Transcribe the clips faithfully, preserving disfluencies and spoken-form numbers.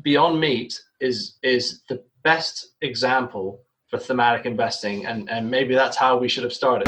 Beyond Meat is is the best example for thematic investing, and and maybe that's how we should have started.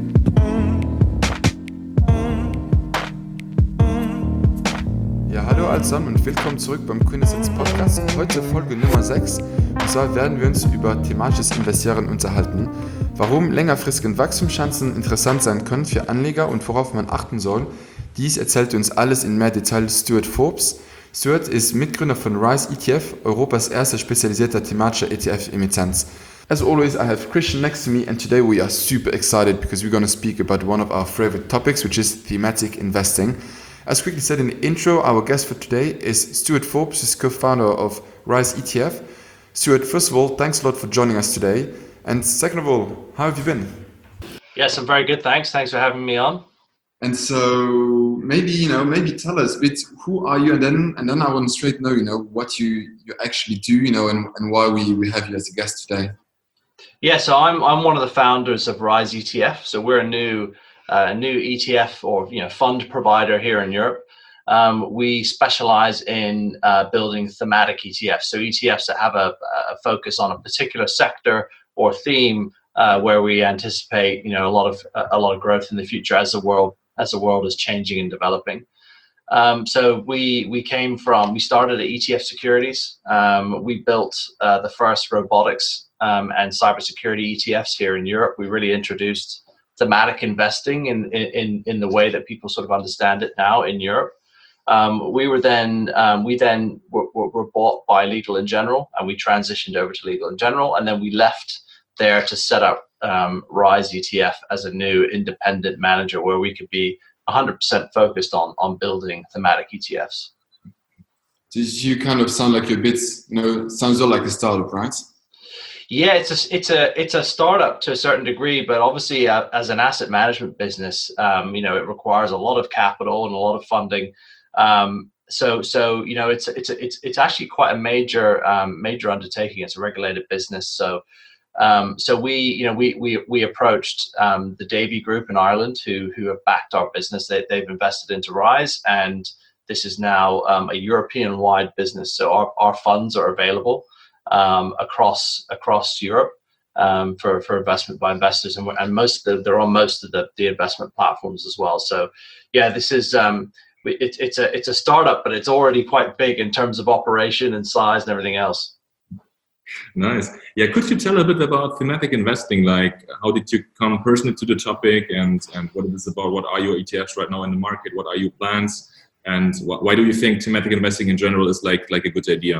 Ja, hallo allesamen und willkommen zurück beim Quintessenz Podcast. Heute Folge Nummer sechs. Und zwar werden wir uns über thematisches Investieren unterhalten, warum längerfristige Wachstumschancen interessant sein können für Anleger und worauf man achten soll. Dies erzählt uns alles in mehr Detail Stuart Forbes. Stuart ist Mitgründer von Rise E T F, Europas erster spezialisierter thematischer E T F-Emittenz. As always, I have Christian next to me, and today we are super excited because we're going to speak about one of our favorite topics, which is thematic investing. As quickly said in the intro, our guest for today is Stuart Forbes, who's co-founder of Rise E T F. Stuart, first of all, thanks a lot for joining us today. And second of all, how have you been? Yes, I'm very good, thanks. Thanks for having me on. And so maybe, you know, maybe tell us a bit, who are you? And then and then I want to straight know, you know, what you, you actually do, you know, and, and why we, we have you as a guest today. Yeah, so I'm I'm one of the founders of Rise E T F. So we're a new uh, new E T F or you know fund provider here in Europe. Um, we specialize in uh, building thematic E T Fs. So E T Fs that have a, a focus on a particular sector or theme uh, where we anticipate you know a lot of a lot of growth in the future as the world as the world is changing and developing. Um, so we we came from we started at E T F Securities. Um, we built uh, the first robotics um, and cybersecurity E T Fs here in Europe. We really introduced thematic investing in in in the way that people sort of understand it now in Europe. Um, we were then um, we then were, were, were bought by Legal and General, and we transitioned over to Legal and General, and then we left there to set up um, Rise E T F as a new independent manager where we could be one hundred percent focused on on building thematic E T Fs. So you kind of sound like you're a bit, you know, sounds all like a startup, right? Yeah, it's a it's a it's a startup to a certain degree, but obviously uh, as an asset management business, um, you know, it requires a lot of capital and a lot of funding. Um, so so you know, it's it's it's it's actually quite a major um, major undertaking. It's a regulated business, so. Um, so we, you know, we we we approached um, the Davy Group in Ireland, who who have backed our business. They they've invested into Rise, and this is now um, a European-wide business. So our, our funds are available um, across across Europe um, for for investment by investors, and we're, and most of the, they're on most of the the investment platforms as well. So yeah, this is um, it, it's a it's a startup, but it's already quite big in terms of operation and size and everything else. Nice. Yeah, could you tell a bit about thematic investing? Like, how did you come personally to the topic, and and what it is about? What are your E T Fs right now in the market? What are your plans? And wh- why do you think thematic investing in general is like like a good idea?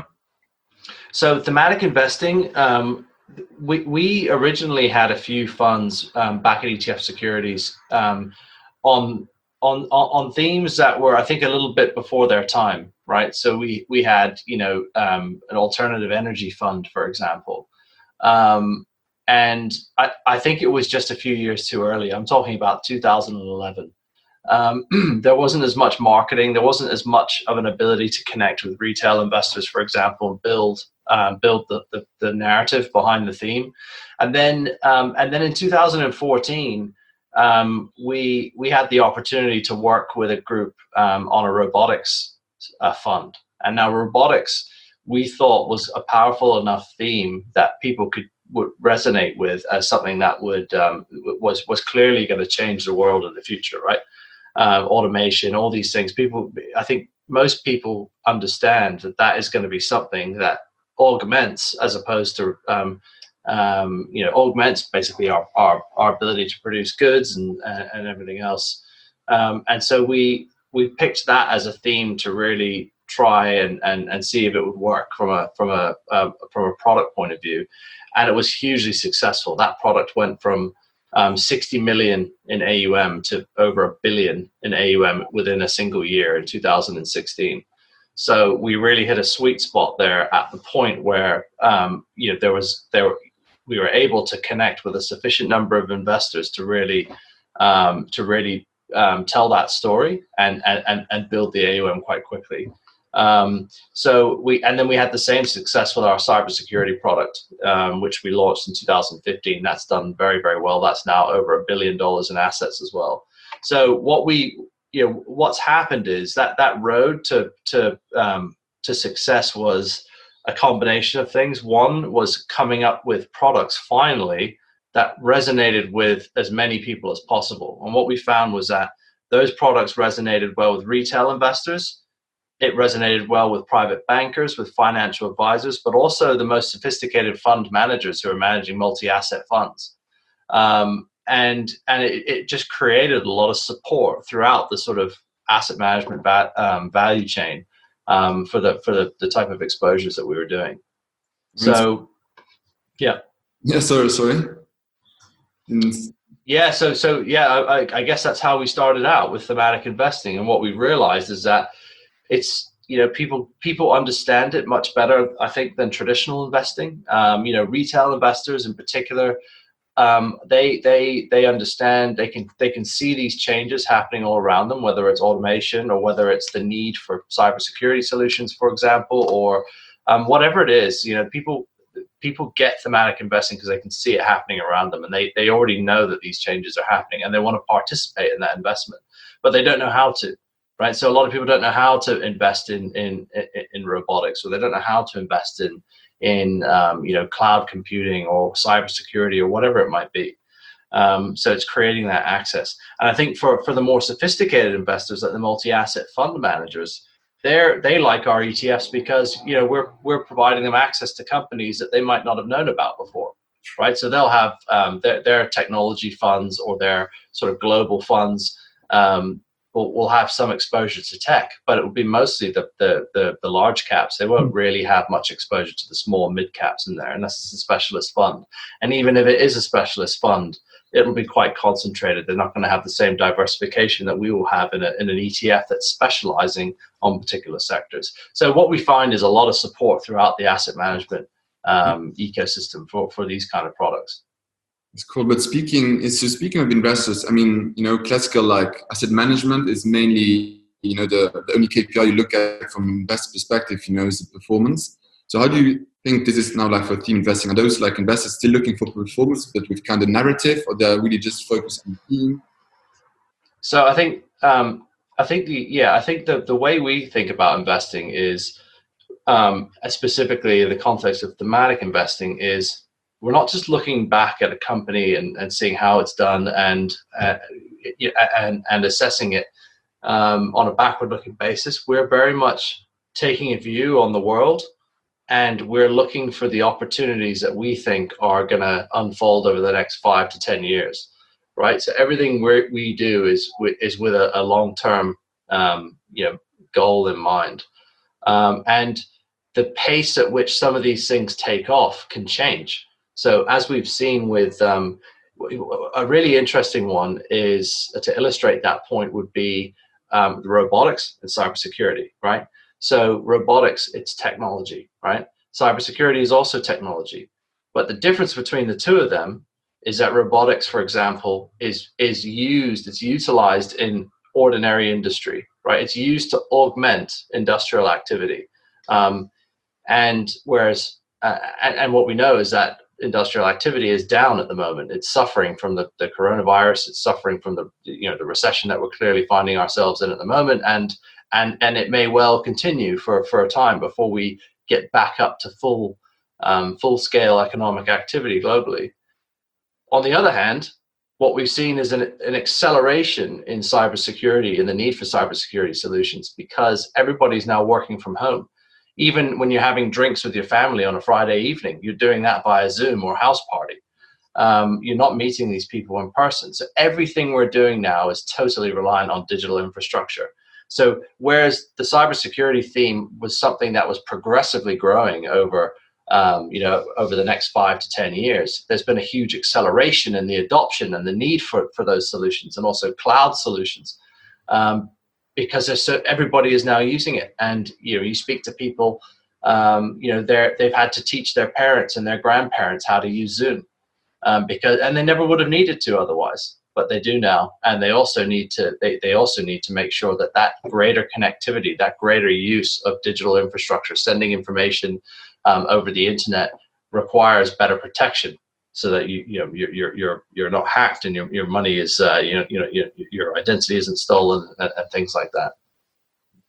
So thematic investing, um, we we originally had a few funds um, back at E T F Securities um, on. On, on themes that were, I think, a little bit before their time, right? So we we had, you know, um, an alternative energy fund, for example, um, and I, I think it was just a few years too early. I'm talking about two thousand eleven. Um, there wasn't as much marketing. There wasn't as much of an ability to connect with retail investors, for example, and build um, build the, the the narrative behind the theme. And then um, and then in two thousand fourteen. Um, we we had the opportunity to work with a group um, on a robotics uh, fund, and now robotics we thought was a powerful enough theme that people could would resonate with as something that would um, was was clearly going to change the world in the future, right? Uh, automation, all these things. People, I think most people understand that that is going to be something that augments as opposed to um, Um, you know, augments basically our, our, our ability to produce goods and, and, and everything else. Um, and so we we picked that as a theme to really try and, and, and see if it would work from a from a uh, from a product point of view. And it was hugely successful. That product went from um, sixty million in A U M to over a billion in A U M within a single year in two thousand sixteen. So we really hit a sweet spot there at the point where um, you know there was there. we were able to connect with a sufficient number of investors to really um, to really um, tell that story and, and and build the A U M quite quickly. Um, so we and then we had the same success with our cybersecurity product, um, which we launched in two thousand fifteen. That's done very, very well. That's now over a billion dollars in assets as well. So what we you know what's happened is that that road to to um, to success was a combination of things. One was coming up with products finally that resonated with as many people as possible. And what we found was that those products resonated well with retail investors. It resonated well with private bankers, with financial advisors, but also the most sophisticated fund managers who are managing multi-asset funds. Um, and and it, it just created a lot of support throughout the sort of asset management va- um, value chain um, for the for the, the type of exposures that we were doing. So, yeah. Yeah, sorry, sorry. And Yeah, so so yeah, I, I guess that's how we started out with thematic investing, and what we realized is that it's, you know, people people understand it much better, I think, than traditional investing. Um, you know, retail investors in particular, um, they they they understand, they can they can see these changes happening all around them, whether it's automation or whether it's the need for cybersecurity solutions, for example, or um, whatever it is. You know, people people get thematic investing because they can see it happening around them, and they they already know that these changes are happening, and they want to participate in that investment, but they don't know how to. Right, so a lot of people don't know how to invest in in in robotics, or they don't know how to invest in in um, you know, cloud computing or cybersecurity or whatever it might be. Um, so it's creating that access, and I think for for the more sophisticated investors, like the multi-asset fund managers, they're they like our E T Fs because, you know, we're we're providing them access to companies that they might not have known about before. Right, so they'll have um, their their technology funds or their sort of global funds. Um, Will, will have some exposure to tech, but it will be mostly the, the the the large caps. They won't really have much exposure to the small mid caps in there, unless it's a specialist fund. And even if it is a specialist fund, it'll be quite concentrated. They're not going to have the same diversification that we will have in, a, in an E T F that's specializing on particular sectors. So what we find is a lot of support throughout the asset management um, ecosystem for, for these kind of products. It's cool. But speaking, is so speaking of investors, I mean, you know, classical like asset management is mainly, you know, the, the only K P I you look at from investor perspective, you know, is the performance. So how do you think this is now like for theme investing? Are those like investors still looking for performance, but with kind of narrative, or they're really just focused on theme? So I think, um, I think the, yeah, I think the, the way we think about investing is, um, specifically in the context of thematic investing, is we're not just looking back at a company and, and seeing how it's done and uh, and and assessing it um, on a backward-looking basis. We're very much taking a view on the world, and we're looking for the opportunities that we think are going to unfold over the next five to ten years, right? So everything we we do is is with a, a long-term um, you know, goal in mind, um, and the pace at which some of these things take off can change. So as we've seen with um, a really interesting one is, to illustrate that point, would be um, the robotics and cybersecurity, right? So robotics, it's technology, right? Cybersecurity is also technology. But the difference between the two of them is that robotics, for example, is, is used, it's utilized in ordinary industry, right? It's used to augment industrial activity. Um, and whereas, uh, and, and what we know is that industrial activity is down at the moment. It's suffering from the, the coronavirus. It's suffering from the, you know, the recession that we're clearly finding ourselves in at the moment, and and and it may well continue for for a time before we get back up to full um, full scale economic activity globally. On the other hand, what we've seen is an, an acceleration in cybersecurity and the need for cybersecurity solutions, because everybody's now working from home. Even when you're having drinks with your family on a Friday evening, you're doing that via Zoom or house party. Um, you're not meeting these people in person. So everything we're doing now is totally reliant on digital infrastructure. So whereas the cybersecurity theme was something that was progressively growing over, um, you know, over the next five to ten years, there's been a huge acceleration in the adoption and the need for, for those solutions, and also cloud solutions. Um, because there's so, everybody is now using it, and you know, you speak to people, um, you know, they're they've had to teach their parents and their grandparents how to use Zoom, um, because and they never would have needed to otherwise, but they do now, and they also need to they they also need to make sure that that greater connectivity, that greater use of digital infrastructure, sending information um, over the internet, requires better protection, so that you you know you're you're you're you're not hacked, and your your money is uh, you know you know your your identity isn't stolen, and, and things like that.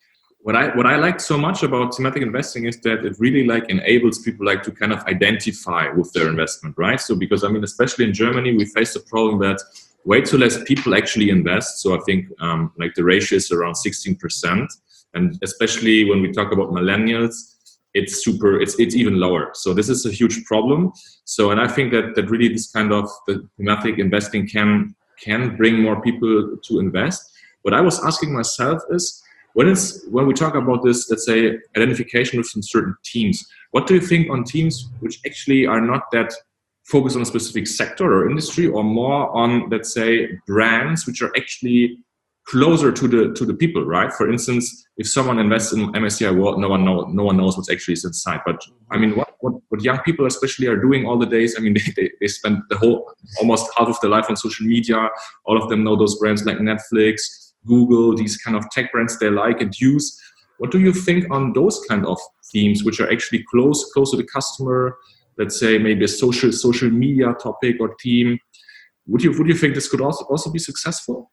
what I what I liked so much about thematic investing is that it really like enables people like to kind of identify with their investment, right? So because I mean, especially in Germany, we face the problem that way too less people actually invest. So I think um, like the ratio is around sixteen percent, and especially when we talk about millennials, it's super, it's it's even lower. So this is a huge problem. So and I think that that really this kind of the thematic investing can can bring more people to invest. What I was asking myself is, when it's when we talk about this, let's say identification with some certain teams, what do you think on teams which actually are not that focused on a specific sector or industry, or more on, let's say, brands which are actually closer to the to the people, right? For instance, if someone invests in M S C I World, no one know no one knows what's actually inside. But I mean, what, what what young people especially are doing all the days, I mean, they, they, they spend the whole almost half of their life on social media. All of them know those brands like Netflix, Google, these kind of tech brands they like and use. What do you think on those kind of themes, which are actually close close to the customer? Let's say maybe a social social media topic or theme. Would you would you think this could also also be successful?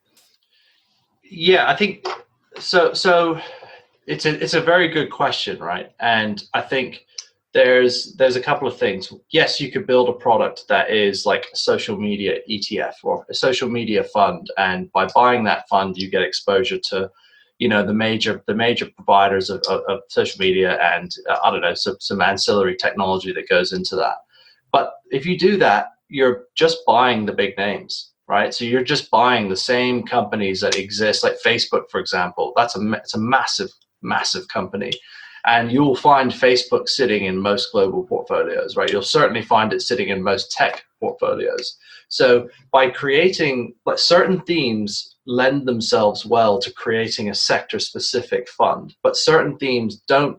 Yeah, I think so. So it's a it's a very good question, right? And I think there's there's a couple of things. Yes, you could build a product that is like a social media E T F or a social media fund, and by buying that fund, you get exposure to, you know, the major the major providers of, of, of social media, and uh, I don't know, some, some ancillary technology that goes into that. But if you do that, you're just buying the big names, right? So you're just buying the same companies that exist, like Facebook, for example. That's a it's a massive, massive company, and you'll find Facebook sitting in most global portfolios, right? You'll certainly find it sitting in most tech portfolios. So by creating, like, certain themes lend themselves well to creating a sector-specific fund, but certain themes don't.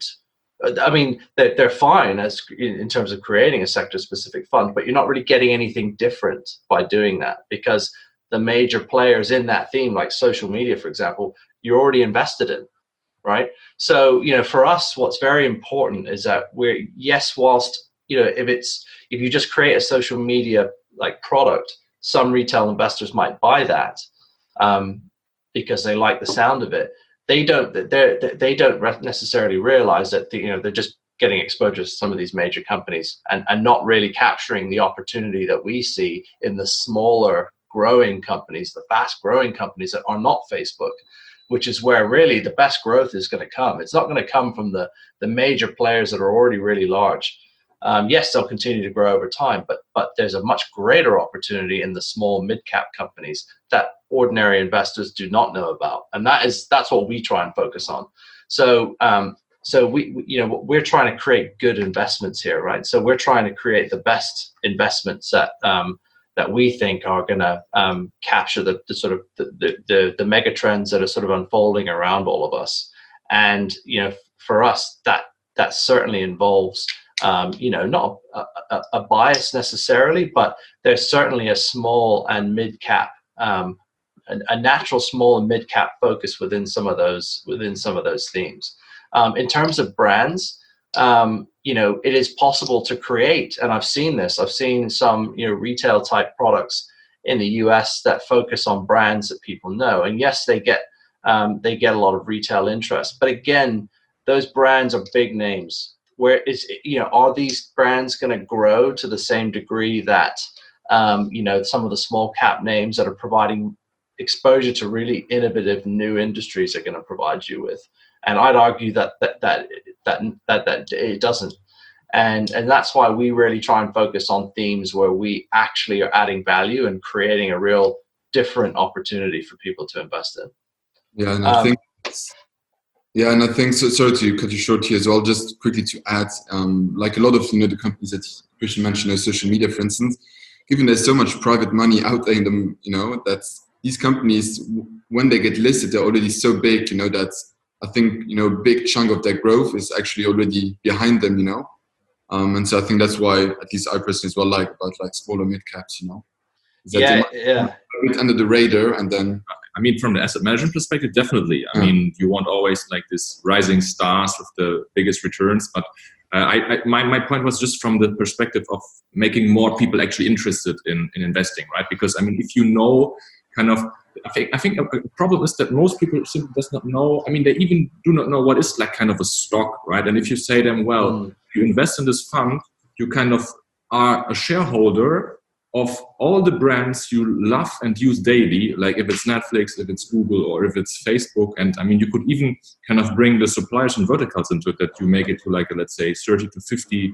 I mean, they're, they're fine as in terms of creating a sector-specific fund, but you're not really getting anything different by doing that, because the major players in that theme, like social media, for example, you're already invested in, right? So, you know, for us, what's very important is that we're, yes, whilst, you know, if it's, if you just create a social media like product, some retail investors might buy that um, because they like the sound of it. They don't. They they don't necessarily realize that the, you know, they're just getting exposure to some of these major companies and, and not really capturing the opportunity that we see in the smaller growing companies, the fast growing companies that are not Facebook, which is where really the best growth is going to come. It's not going to come from the the major players that are already really large. Um, yes, they'll continue to grow over time, but but there's a much greater opportunity in the small mid-cap companies that ordinary investors do not know about, and that is that's what we try and focus on. So um, so we, we you know we're trying to create good investments here, right? So we're trying to create the best investments that um, that we think are going to um, capture the, the sort of the, the the the mega trends that are sort of unfolding around all of us. And you know, for us, that that certainly involves Um, you know, not a, a, a bias necessarily, but there's certainly a small and mid-cap, um, a, a natural small and mid-cap focus within some of those within some of those themes. Um, in terms of brands, um, you know, it is possible to create, and I've seen this. I've seen some, you know, retail type products in the U S that focus on brands that people know, and yes, they get um, they get a lot of retail interest, but again, those brands are big names. Where is, you know, are these brands going to grow to the same degree that, um, you know, some of the small cap names that are providing exposure to really innovative new industries are going to provide you with? And I'd argue that that that that that, that it doesn't. And and that's why we really try and focus on themes where we actually are adding value and creating a real different opportunity for people to invest in. Yeah, and I Um, think. Yeah, and I think, so, sorry to cut you short here as well, just quickly to add, um, like a lot of, you know, the companies that Christian mentioned, uh, social media, for instance, given there's so much private money out there in them, you know, that these companies, when they get listed, they're already so big, you know, that I think, you know, a big chunk of their growth is actually already behind them, you know. Um, and so I think that's why, at least I personally as well, like about like smaller mid caps, you know. Is that yeah, they yeah. might under the radar, and then I mean, from the asset management perspective, definitely. I Yeah. mean, you want always like this rising stars with the biggest returns. But uh, I, I, my, my point was just from the perspective of making more people actually interested in, in investing, right? Because I mean, if you know kind of I think I think a problem is that most people simply does not know. I mean, they even do not know what is like kind of a stock, right? And if you say them, well, Mm. you invest in this fund, you kind of are a shareholder of all the brands you love and use daily, like if it's Netflix, if it's Google, or if it's Facebook. And I mean, you could even kind of bring the suppliers and verticals into it, that you make it to like a, let's say, thirty to fifty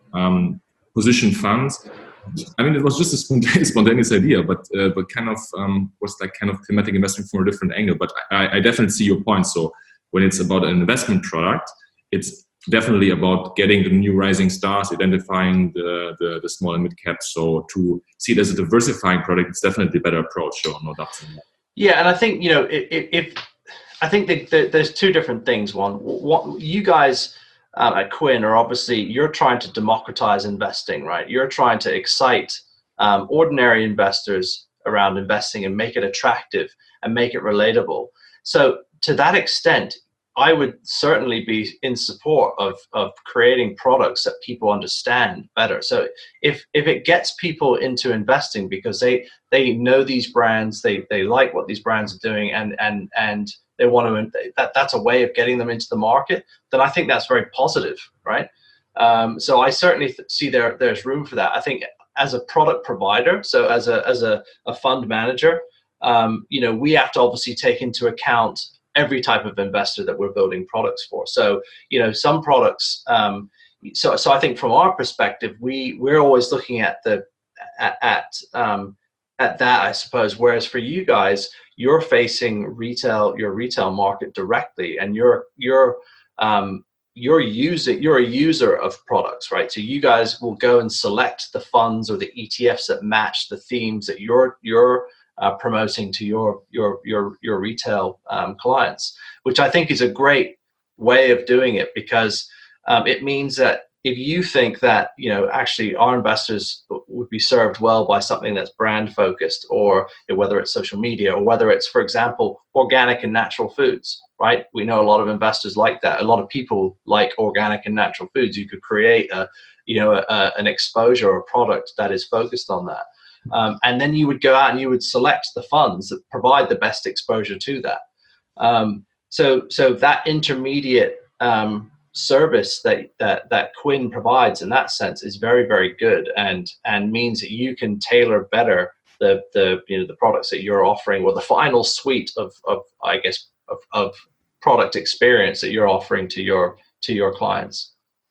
um, position funds. I mean, it was just a spontaneous, spontaneous idea, but uh, but kind of um, was like kind of thematic investing from a different angle. But I, I definitely see your point. So when it's about an investment product, it's definitely about getting the new rising stars, identifying the, the, the small and mid caps. So to see it as a diversifying product, it's definitely a better approach. So no doubt. Yeah, and I think, you know, if, if I think that there's two different things. One, what you guys um, at Quinn are obviously, you're trying to democratize investing, right? You're trying to excite um, ordinary investors around investing and make it attractive and make it relatable. So to that extent, I would certainly be in support of, of creating products that people understand better. So if if it gets people into investing because they they know these brands, they they like what these brands are doing, and and and they want to, that that's a way of getting them into the market, then I think that's very positive, right? Um, so I certainly th- see there there's room for that. I think as a product provider, so as a as a, a fund manager, um, you know, we have to obviously take into account every type of investor that we're building products for. So, you know, some products, um, so so I think from our perspective, we we're always looking at the at at, um, at that, I suppose. Whereas for you guys, you're facing retail, your retail market directly, and you're you're um, you're using you're a user of products, right? So you guys will go and select the funds or the E T Fs that match the themes that you're you're Uh, promoting to your your your your retail um, clients, which I think is a great way of doing it, because um, it means that if you think that, you know, actually our investors would be served well by something that's brand focused, or whether it's social media, or whether it's, for example, organic and natural foods, right? We know a lot of investors like that. A lot of people like organic and natural foods. You could create a, you know, a, an exposure or product that is focused on that. Um, and then you would go out and you would select the funds that provide the best exposure to that. Um, so, so that intermediate um, service that, that that Quinn provides in that sense is very, very good, and and means that you can tailor better the the you know the products that you're offering, or the final suite of of I guess of, of product experience that you're offering to your to your clients.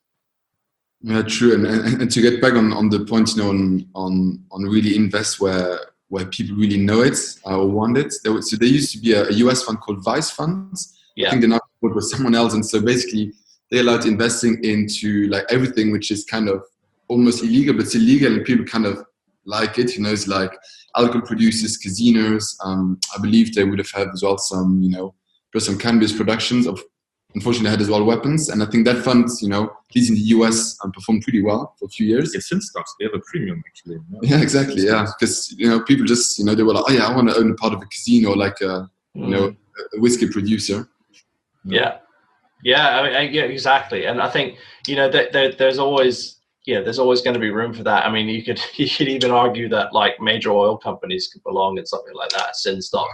Yeah, true. And, and, and to get back on, on the point, you know, on, on on really invest where where people really know it uh, or want it. There was, so there used to be a, a U S fund called Vice Funds. Yeah. I think they're not work with someone else, and so basically they allowed investing into like everything which is kind of almost illegal, but it's illegal, and people kind of like it. You know, it's like alcohol producers, casinos. Um, I believe they would have had as well some, you know, some cannabis productions of. Unfortunately, had as well weapons, and I think that fund, you know, at least in the U S, um, performed pretty well for a few years. It's in stocks. They have a premium, actually. No? Yeah, exactly. Yeah, because you know, people just, you know, they were like, oh yeah, I want to own a part of a casino, like a, mm. you know, a whiskey producer. Yeah, yeah, I mean, yeah, exactly. And I think, you know, that there, there's always, yeah, there's always going to be room for that. I mean, you could you could even argue that like major oil companies could belong in something like that, sin stock.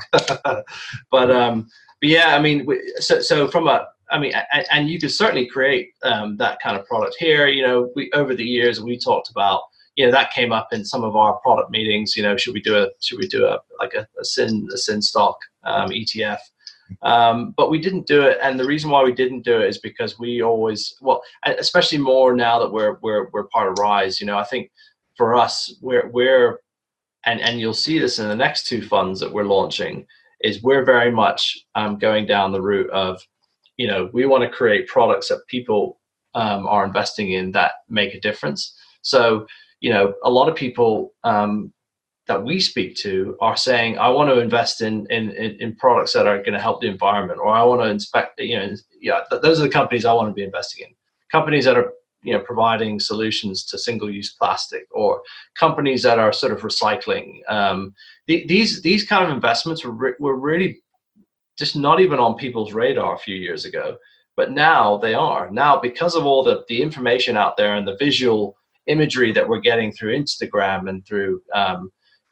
but um, but yeah, I mean, so so from a I mean, and, and you could certainly create um, that kind of product here. You know, we over the years we talked about, you know, that came up in some of our product meetings. You know, should we do a should we do a like a, a sin a sin stock um, E T F? Um, but we didn't do it, and the reason why we didn't do it is because we always, well, especially more now that we're we're we're part of Rise. You know, I think for us, we're we're and and you'll see this in the next two funds that we're launching, is we're very much um, going down the route of, you know, we want to create products that people um, are investing in that make a difference. So, you know, a lot of people um, that we speak to are saying, I want to invest in in, in products that are going to help the environment, or I want to inspect, you know, yeah, th- those are the companies I want to be investing in. Companies that are, you know, providing solutions to single-use plastic, or companies that are sort of recycling. Um, the, these these kind of investments were re- were really just not even on people's radar a few years ago, but now they are. Now, because of all the, the information out there and the visual imagery that we're getting through Instagram and through, um,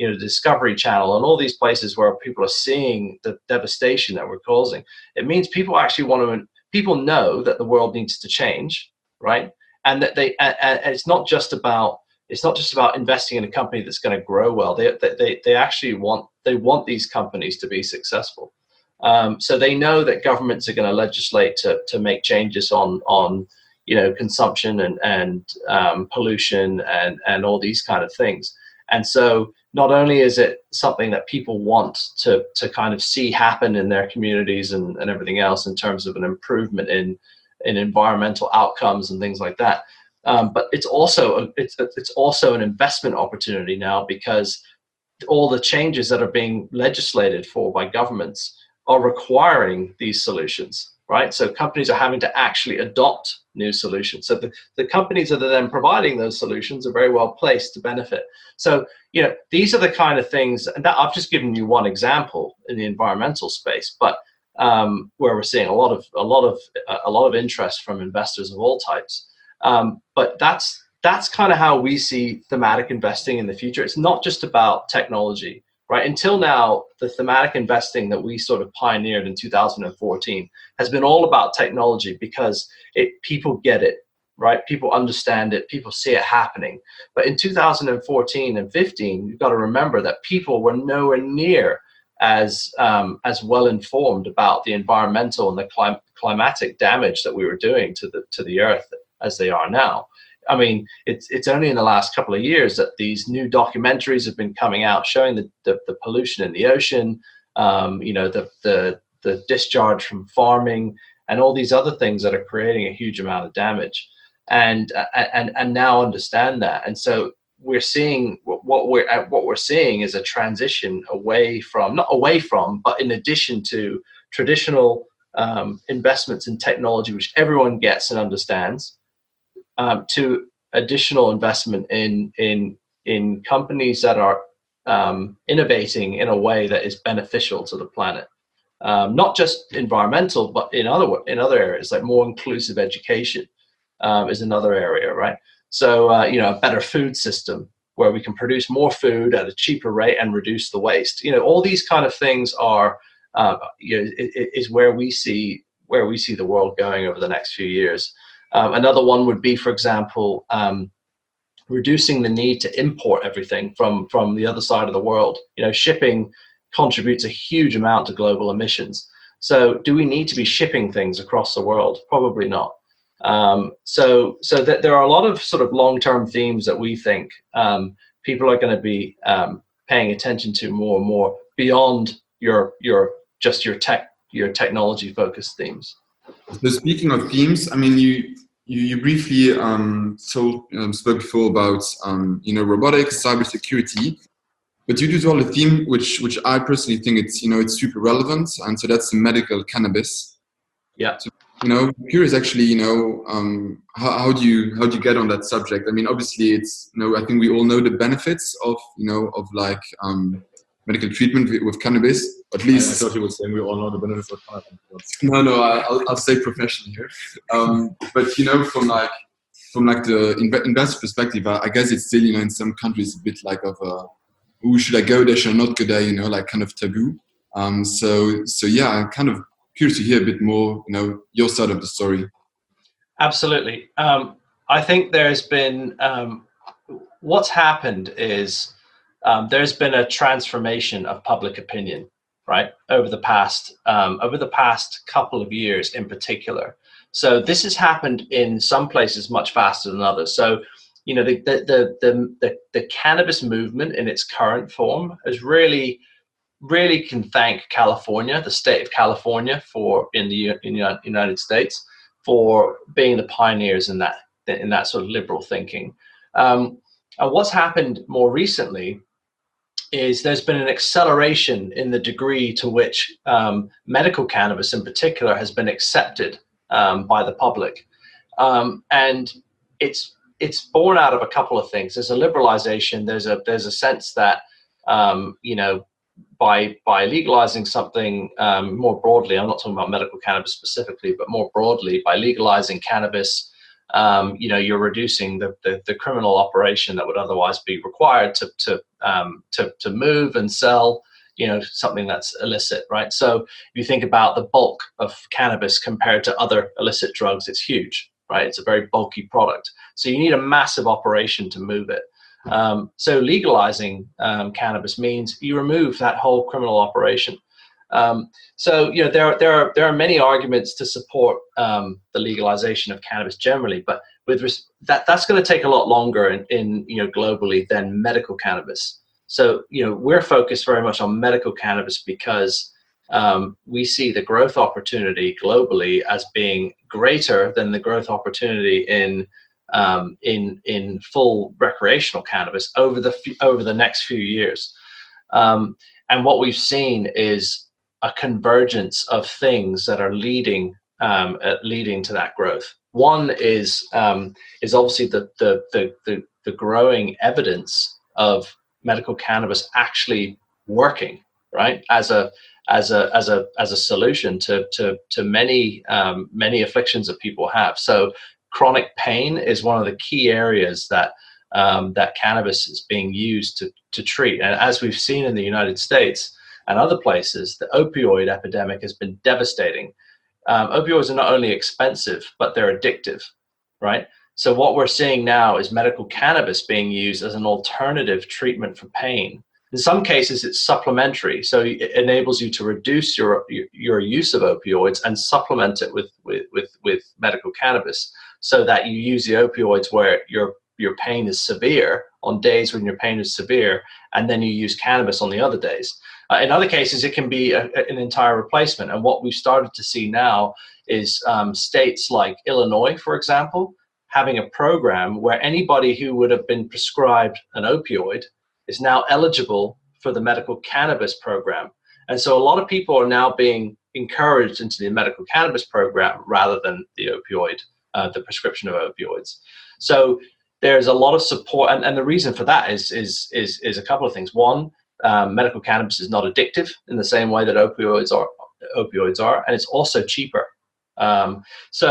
you know, Discovery Channel and all these places where people are seeing the devastation that we're causing. It means people actually want to, people know that the world needs to change, right? And that they, and, and it's not just about, it's not just about investing in a company that's going to grow well. They, they, they actually want, they want these companies to be successful. Um, so they know that governments are going to legislate to, to make changes on, on, you know, consumption and, and um, pollution and, and all these kind of things. And so not only is it something that people want to, to kind of see happen in their communities and, and everything else in terms of an improvement in, in environmental outcomes and things like that, um, but it's also, a, it's, it's also an investment opportunity now, because all the changes that are being legislated for by governments are requiring these solutions, right? So companies are having to actually adopt new solutions. So the, the companies that are then providing those solutions are very well placed to benefit. So, you know, these are the kind of things, and that I've just given you one example in the environmental space, but um, where we're seeing a lot of a lot of a lot of interest from investors of all types. Um, but that's that's kind of how we see thematic investing in the future. It's not just about technology. Right. Until now, the thematic investing that we sort of pioneered in two thousand fourteen has been all about technology, because it people get it, right? People understand it, people see it happening. But in two thousand fourteen and fifteen, you've got to remember that people were nowhere near as um, as well informed about the environmental and the clim climatic damage that we were doing to the to the earth as they are now. I mean, it's it's only in the last couple of years that these new documentaries have been coming out showing the the, the pollution in the ocean, um, you know, the the the discharge from farming, and all these other things that are creating a huge amount of damage, and uh, and and now understand that. And so we're seeing what we're what we're seeing is a transition away from, not away from, but in addition to traditional um, investments in technology, which everyone gets and understands. Um, to additional investment in in in companies that are um, innovating in a way that is beneficial to the planet, um, not just environmental, but in other in other areas, like more inclusive education um, is another area, right? So uh, you know, a better food system where we can produce more food at a cheaper rate and reduce the waste. You know, all these kind of things are uh, you know, is where we see where we see the world going over the next few years. Um, another one would be, for example, um, reducing the need to import everything from, from the other side of the world. You know, shipping contributes a huge amount to global emissions. So do we need to be shipping things across the world? Probably not. Um, so so that there are a lot of sort of long-term themes that we think um, people are going to be um, paying attention to more and more beyond your, your just your tech, your technology-focused themes. So speaking of themes, I mean, you you, you briefly um, told, um, spoke before about um, you know, robotics, cybersecurity, but you do as well a theme which which I personally think it's you know it's super relevant, and so that's the medical cannabis. Yeah. So, you know, I'm curious actually, you know, um, how how do you how do you get on that subject? I mean, obviously, it's you know I think we all know the benefits of you know of like um, medical treatment with, with cannabis. At least I thought you were saying we all know the benefits of cannabis. No, no, I- I'll, I'll stay professional here. Um, but you know, from like from like the inv investor perspective, I, I guess it's still you know in some countries a bit like of a, ooh, should I go there, should I not go there? You know, like kind of taboo. Um, so so yeah, I'm kind of curious to hear a bit more. You know, your side of the story. Absolutely. Um, I think there's been um, what's happened is um, there's been a transformation of public opinion. Right, over the past um, over the past couple of years in particular. So this has happened in some places much faster than others. So, you know, the the the the, the, the cannabis movement in its current form has really, really can thank California, the state of California, for in the in the United States, for being the pioneers in that in that sort of liberal thinking. Um, and what's happened more recently is there's been an acceleration in the degree to which um, medical cannabis in particular has been accepted um, by the public. Um, and it's it's born out of a couple of things. There's a liberalization, there's a there's a sense that um, you know, by by legalizing something um, more broadly, I'm not talking about medical cannabis specifically, but more broadly, by legalizing cannabis, um, you know, you're reducing the, the, the criminal operation that would otherwise be required to to um, to to move and sell, you know, something that's illicit, right? So if you think about the bulk of cannabis compared to other illicit drugs, it's huge, right? It's a very bulky product. So you need a massive operation to move it. Um, so legalizing um, cannabis means you remove that whole criminal operation. Um, so you know there are there are there are many arguments to support um, the legalization of cannabis generally, but with res- that that's going to take a lot longer in, in you know globally than medical cannabis. So you know we're focused very much on medical cannabis because um, we see the growth opportunity globally as being greater than the growth opportunity in um, in in full recreational cannabis over the f- over the next few years. Um, and what we've seen is a convergence of things that are leading um, uh, leading to that growth. One is um, is obviously the, the the the the growing evidence of medical cannabis actually working, right, as a as a as a as a solution to to to many um, many afflictions that people have. So chronic pain is one of the key areas that um, that cannabis is being used to to treat. And as we've seen in the United States and other places, the opioid epidemic has been devastating. Um, opioids are not only expensive, but they're addictive, right? So what we're seeing now is medical cannabis being used as an alternative treatment for pain. In some cases, it's supplementary, so it enables you to reduce your your use of opioids and supplement it with with with, with medical cannabis, so that you use the opioids where your your pain is severe on days when your pain is severe, and then you use cannabis on the other days. Uh, in other cases, it can be a, an entire replacement. And what we've started to see now is um, states like Illinois, for example, having a program where anybody who would have been prescribed an opioid is now eligible for the medical cannabis program. And so a lot of people are now being encouraged into the medical cannabis program rather than the opioid, uh, the prescription of opioids. So there's a lot of support. And, and the reason for that is, is, is, is a couple of things. One, Um, medical cannabis is not addictive in the same way that opioids are. Opioids are, and it's also cheaper. Um, so,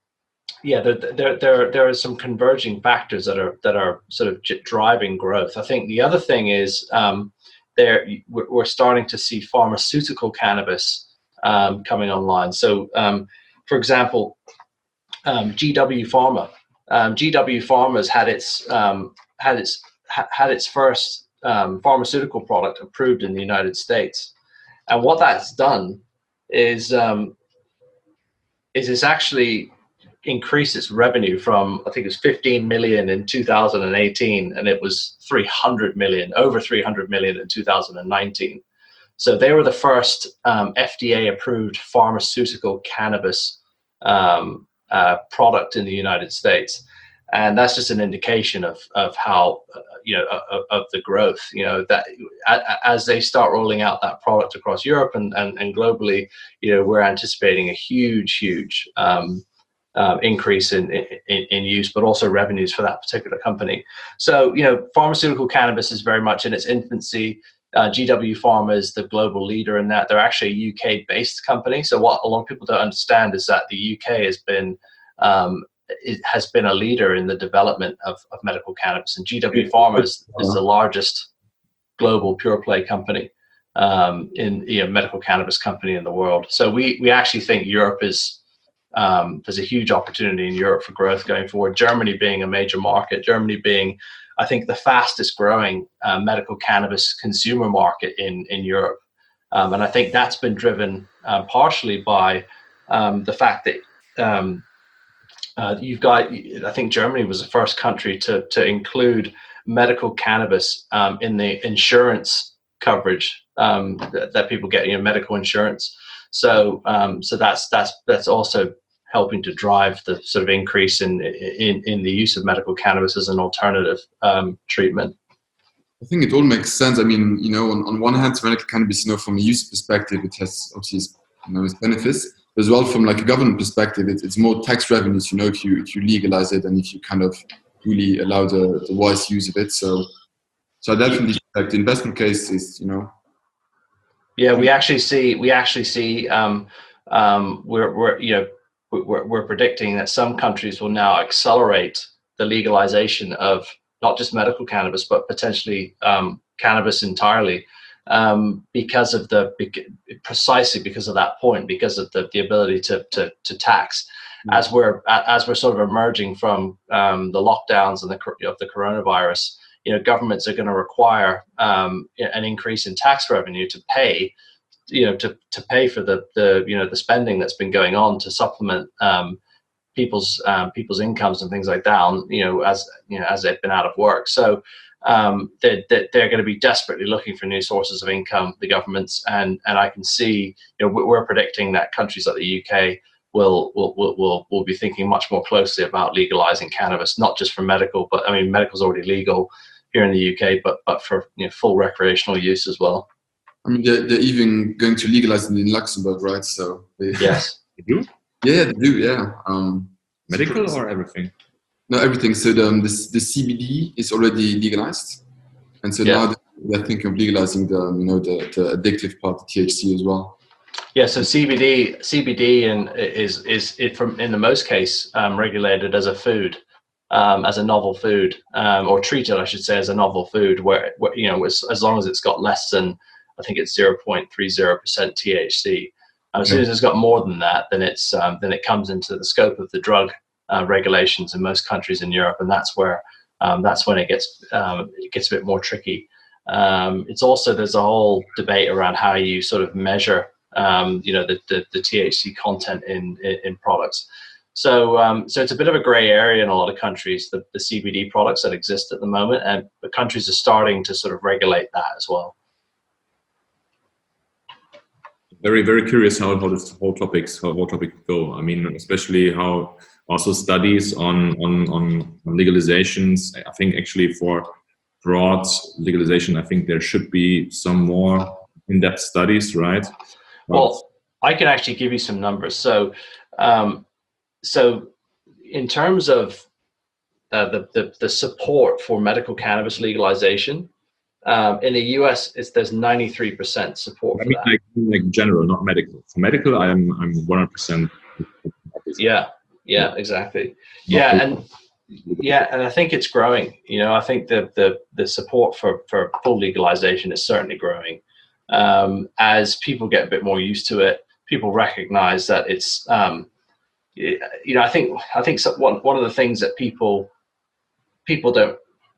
yeah, there, there there there are some converging factors that are that are sort of j- driving growth. I think the other thing is um, there we're starting to see pharmaceutical cannabis um, coming online. So, um, for example, um, G W Pharma. Um, G W Pharma has had its um, had its ha- had its first Um, pharmaceutical product approved in the United States, and what that's done is um, is it's actually increased its revenue from, I think it was fifteen million in two thousand eighteen, and it was three hundred million, over three hundred million in two thousand nineteen. So they were the first um, F D A approved pharmaceutical cannabis um, uh, product in the United States. And that's just an indication of of how uh, you know of, of the growth. You know that as they start rolling out that product across Europe and and, and globally, you know we're anticipating a huge, huge um, uh, increase in, in in use, but also revenues for that particular company. So you know, pharmaceutical cannabis is very much in its infancy. Uh, G W Pharma is the global leader in that. They're actually a U K-based company. So what a lot of people don't understand is that the U K has been um, it has been a leader in the development of, of medical cannabis, and G W Pharma is, is the largest global pure play company um, in you know, medical cannabis company in the world. So we we actually think Europe is um, there's a huge opportunity in Europe for growth going forward. Germany being a major market, Germany being I think the fastest growing uh, medical cannabis consumer market in in Europe, um, and I think that's been driven uh, partially by um, the fact that um, Uh, you've got, I think Germany was the first country to to include medical cannabis um, in the insurance coverage um, that, that people get, you know, medical insurance. So um, so that's that's that's also helping to drive the sort of increase in in, in the use of medical cannabis as an alternative um, treatment. I think it all makes sense. I mean, you know, on, on one hand, medical cannabis, you know, from a use perspective, it has obviously, you know, its benefits. As well, from like a government perspective, it, it's more tax revenues, you know, if you if you legalize it and if you kind of really allow the, the wise use of it. So, so I definitely like the investment case is, you know. Yeah, we actually see we actually see um, um, we're we're you know we're, we're predicting that some countries will now accelerate the legalization of not just medical cannabis, but potentially um, cannabis entirely, um, because of the precisely because of that point, because of the, the ability to to, to tax. Mm-hmm. As we're as we're sort of emerging from um, the lockdowns and the of the coronavirus, you know, governments are going to require um, an increase in tax revenue to pay, you know, to to pay for the the you know the spending that's been going on to supplement um, people's um, people's incomes and things like that, on, you know, as you know, as they've been out of work. So um, they're, they're going to be desperately looking for new sources of income, the governments, and and I can see, you know, we're predicting that countries like the U K will will will will, will be thinking much more closely about legalizing cannabis, not just for medical, but I mean, medical's already legal here in the U K, but but for, you know, full recreational use as well. I mean, they're, they're even going to legalize it in Luxembourg, right? So they, yes, they do. Yeah, they do. Yeah. Um, Medical or everything? No, everything. So the um, the, the C B D is already legalized, and so yeah. now they're thinking of legalizing the you know the, the addictive part, the T H C as well. Yeah. So C B D, C B D, and is is it from in the most case um, regulated as a food, um, as a novel food, um, or treated, I should say, as a novel food, where, where you know as, as long as it's got less than, I think it's zero point three zero percent T H C. Um, as soon as it's got more than that, then it's um, then it comes into the scope of the drug uh, regulations in most countries in Europe, and that's where um, that's when it gets um, it gets a bit more tricky. Um, it's also, there's a whole debate around how you sort of measure um, you know the, the the T H C content in in, in products. So um, so it's a bit of a gray area in a lot of countries, the, the C B D products that exist at the moment, and the countries are starting to sort of regulate that as well. Very, very curious how, how this whole topics how whole topic go. I mean, especially how also studies on, on on on legalizations. I think actually for broad legalization, I think there should be some more in-depth studies, right? But well, I can actually give you some numbers. So, um, so in terms of uh, the, the the support for medical cannabis legalization. Um, in the U S, it's, there's ninety-three percent support I for mean, that. like, like general, not medical. For medical, I'm I'm one hundred percent. Yeah, yeah, exactly. Yeah, and yeah, and I think it's growing. You know, I think the the the support for for full legalization is certainly growing. Um, as people get a bit more used to it, people recognize that it's. Um, you know, I think I think so, one one of the things that people people don't.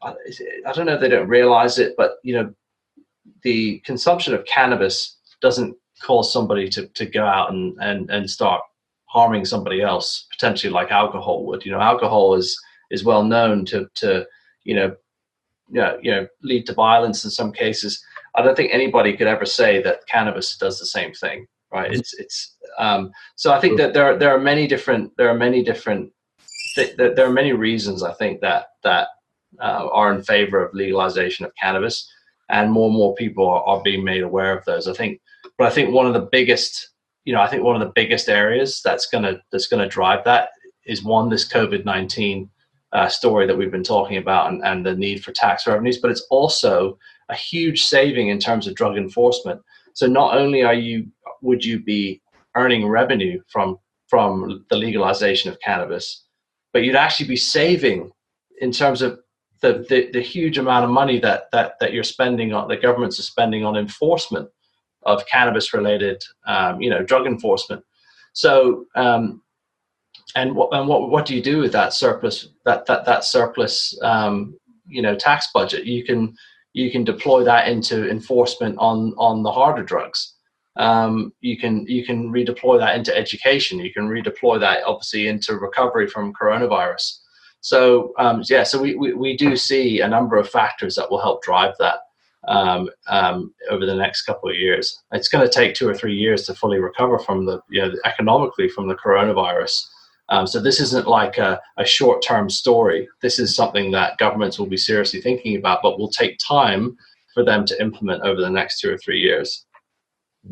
I don't know if they don't realize it, but you know, the consumption of cannabis doesn't cause somebody to, to go out and, and, and start harming somebody else, potentially like alcohol would. You know, alcohol is is well known to to you know, you know, you know lead to violence in some cases. I don't think anybody could ever say that cannabis does the same thing, right? It's it's um, so I think that there are, there are many different there are many different th- there are many reasons I think that that. Uh, are in favor of legalization of cannabis, and more and more people are, are being made aware of those. I think, but I think one of the biggest, you know, I think one of the biggest areas that's gonna that's gonna drive that is one, this COVID nineteen uh, story that we've been talking about, and, and the need for tax revenues. But it's also a huge saving in terms of drug enforcement. So not only are you would you be earning revenue from from the legalization of cannabis, but you'd actually be saving in terms of The, the, the huge amount of money that, that, that you're spending on, the governments are spending on enforcement of cannabis-related, um, you know, drug enforcement. So, um, and what and what what do you do with that surplus? That that that surplus, um, you know, tax budget? You can you can deploy that into enforcement on on the harder drugs. Um, you can you can redeploy that into education. You can redeploy that obviously into recovery from coronavirus. So um, yeah, so we, we, we do see a number of factors that will help drive that um, um, over the next couple of years. It's going to take two or three years to fully recover from the, you know, economically from the coronavirus. Um, so this isn't like a, a short-term story. This is something that governments will be seriously thinking about, but will take time for them to implement over the next two or three years. Yeah,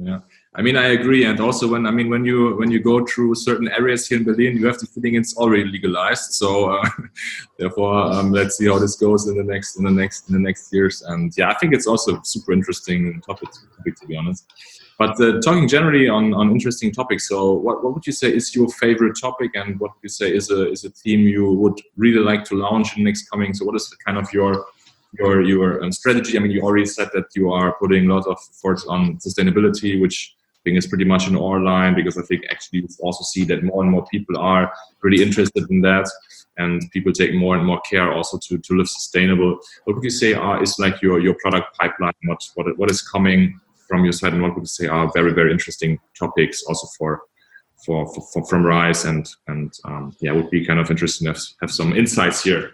I mean, I agree. And also when, I mean, when you, when you go through certain areas here in Berlin, you have the feeling it's already legalized. So uh, therefore, um, let's see how this goes in the next, in the next, in the next years. And yeah, I think it's also a super interesting topic, topic to be honest. But uh, talking generally on, on interesting topics, so what, what would you say is your favorite topic, and what would you say is a is a theme you would really like to launch in the next coming? So what is the kind of your your your um, strategy? I mean, you already said that you are putting a lot of efforts on sustainability, which I think is pretty much in our line, because I think actually you also see that more and more people are really interested in that, and people take more and more care also to to live sustainable. What would you say are is like your your product pipeline? What what what is coming from your side, and what would you say are very, very interesting topics also for, for, for, for from Rise, and, and um, yeah, it would be kind of interesting to have, have some insights here.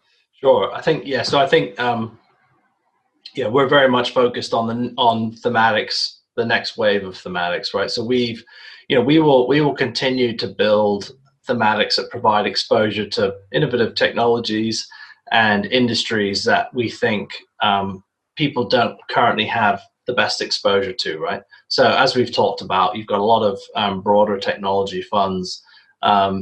Sure. I think, yeah, so I think, um, yeah, we're very much focused on the, on thematics, the next wave of thematics, right? So we've, you know, we will, we will continue to build thematics that provide exposure to innovative technologies and industries that we think um, people don't currently have the best exposure to, right? So as we've talked about, you've got a lot of um, broader technology funds um,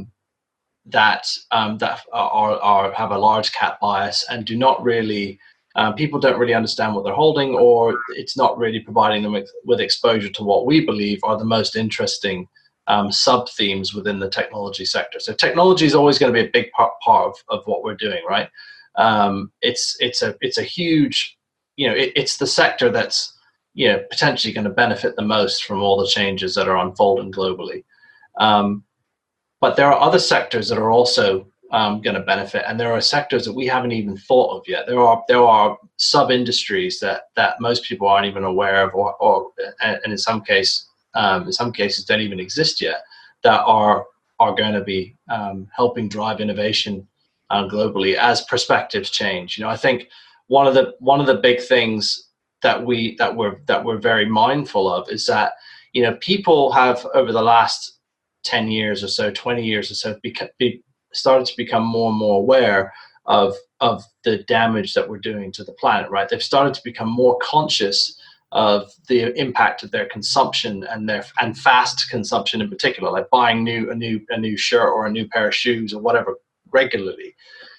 that um, that are, are have a large cap bias and do not really, uh, people don't really understand what they're holding, or it's not really providing them with, with exposure to what we believe are the most interesting um, sub themes within the technology sector. So technology is always going to be a big part, part of, of what we're doing, right? Um, it's it's a it's a huge, you know, it, it's the sector that's, you know, potentially going to benefit the most from all the changes that are unfolding globally. Um, but there are other sectors that are also um, going to benefit, and there are sectors that we haven't even thought of yet. There are there are sub-industries that that most people aren't even aware of, or, or and in some case, um, in some cases, don't even exist yet, that are are going to be um, helping drive innovation uh, globally as perspectives change. You know, I think one of the one of the big things that we that we're that we're very mindful of is that, you know, people have over the last ten years or so, twenty years or so, beca- be, started to become more and more aware of of the damage that we're doing to the planet, right? They've started to become more conscious of the impact of their consumption, and their and fast consumption in particular, like buying new a new a new shirt or a new pair of shoes or whatever regularly,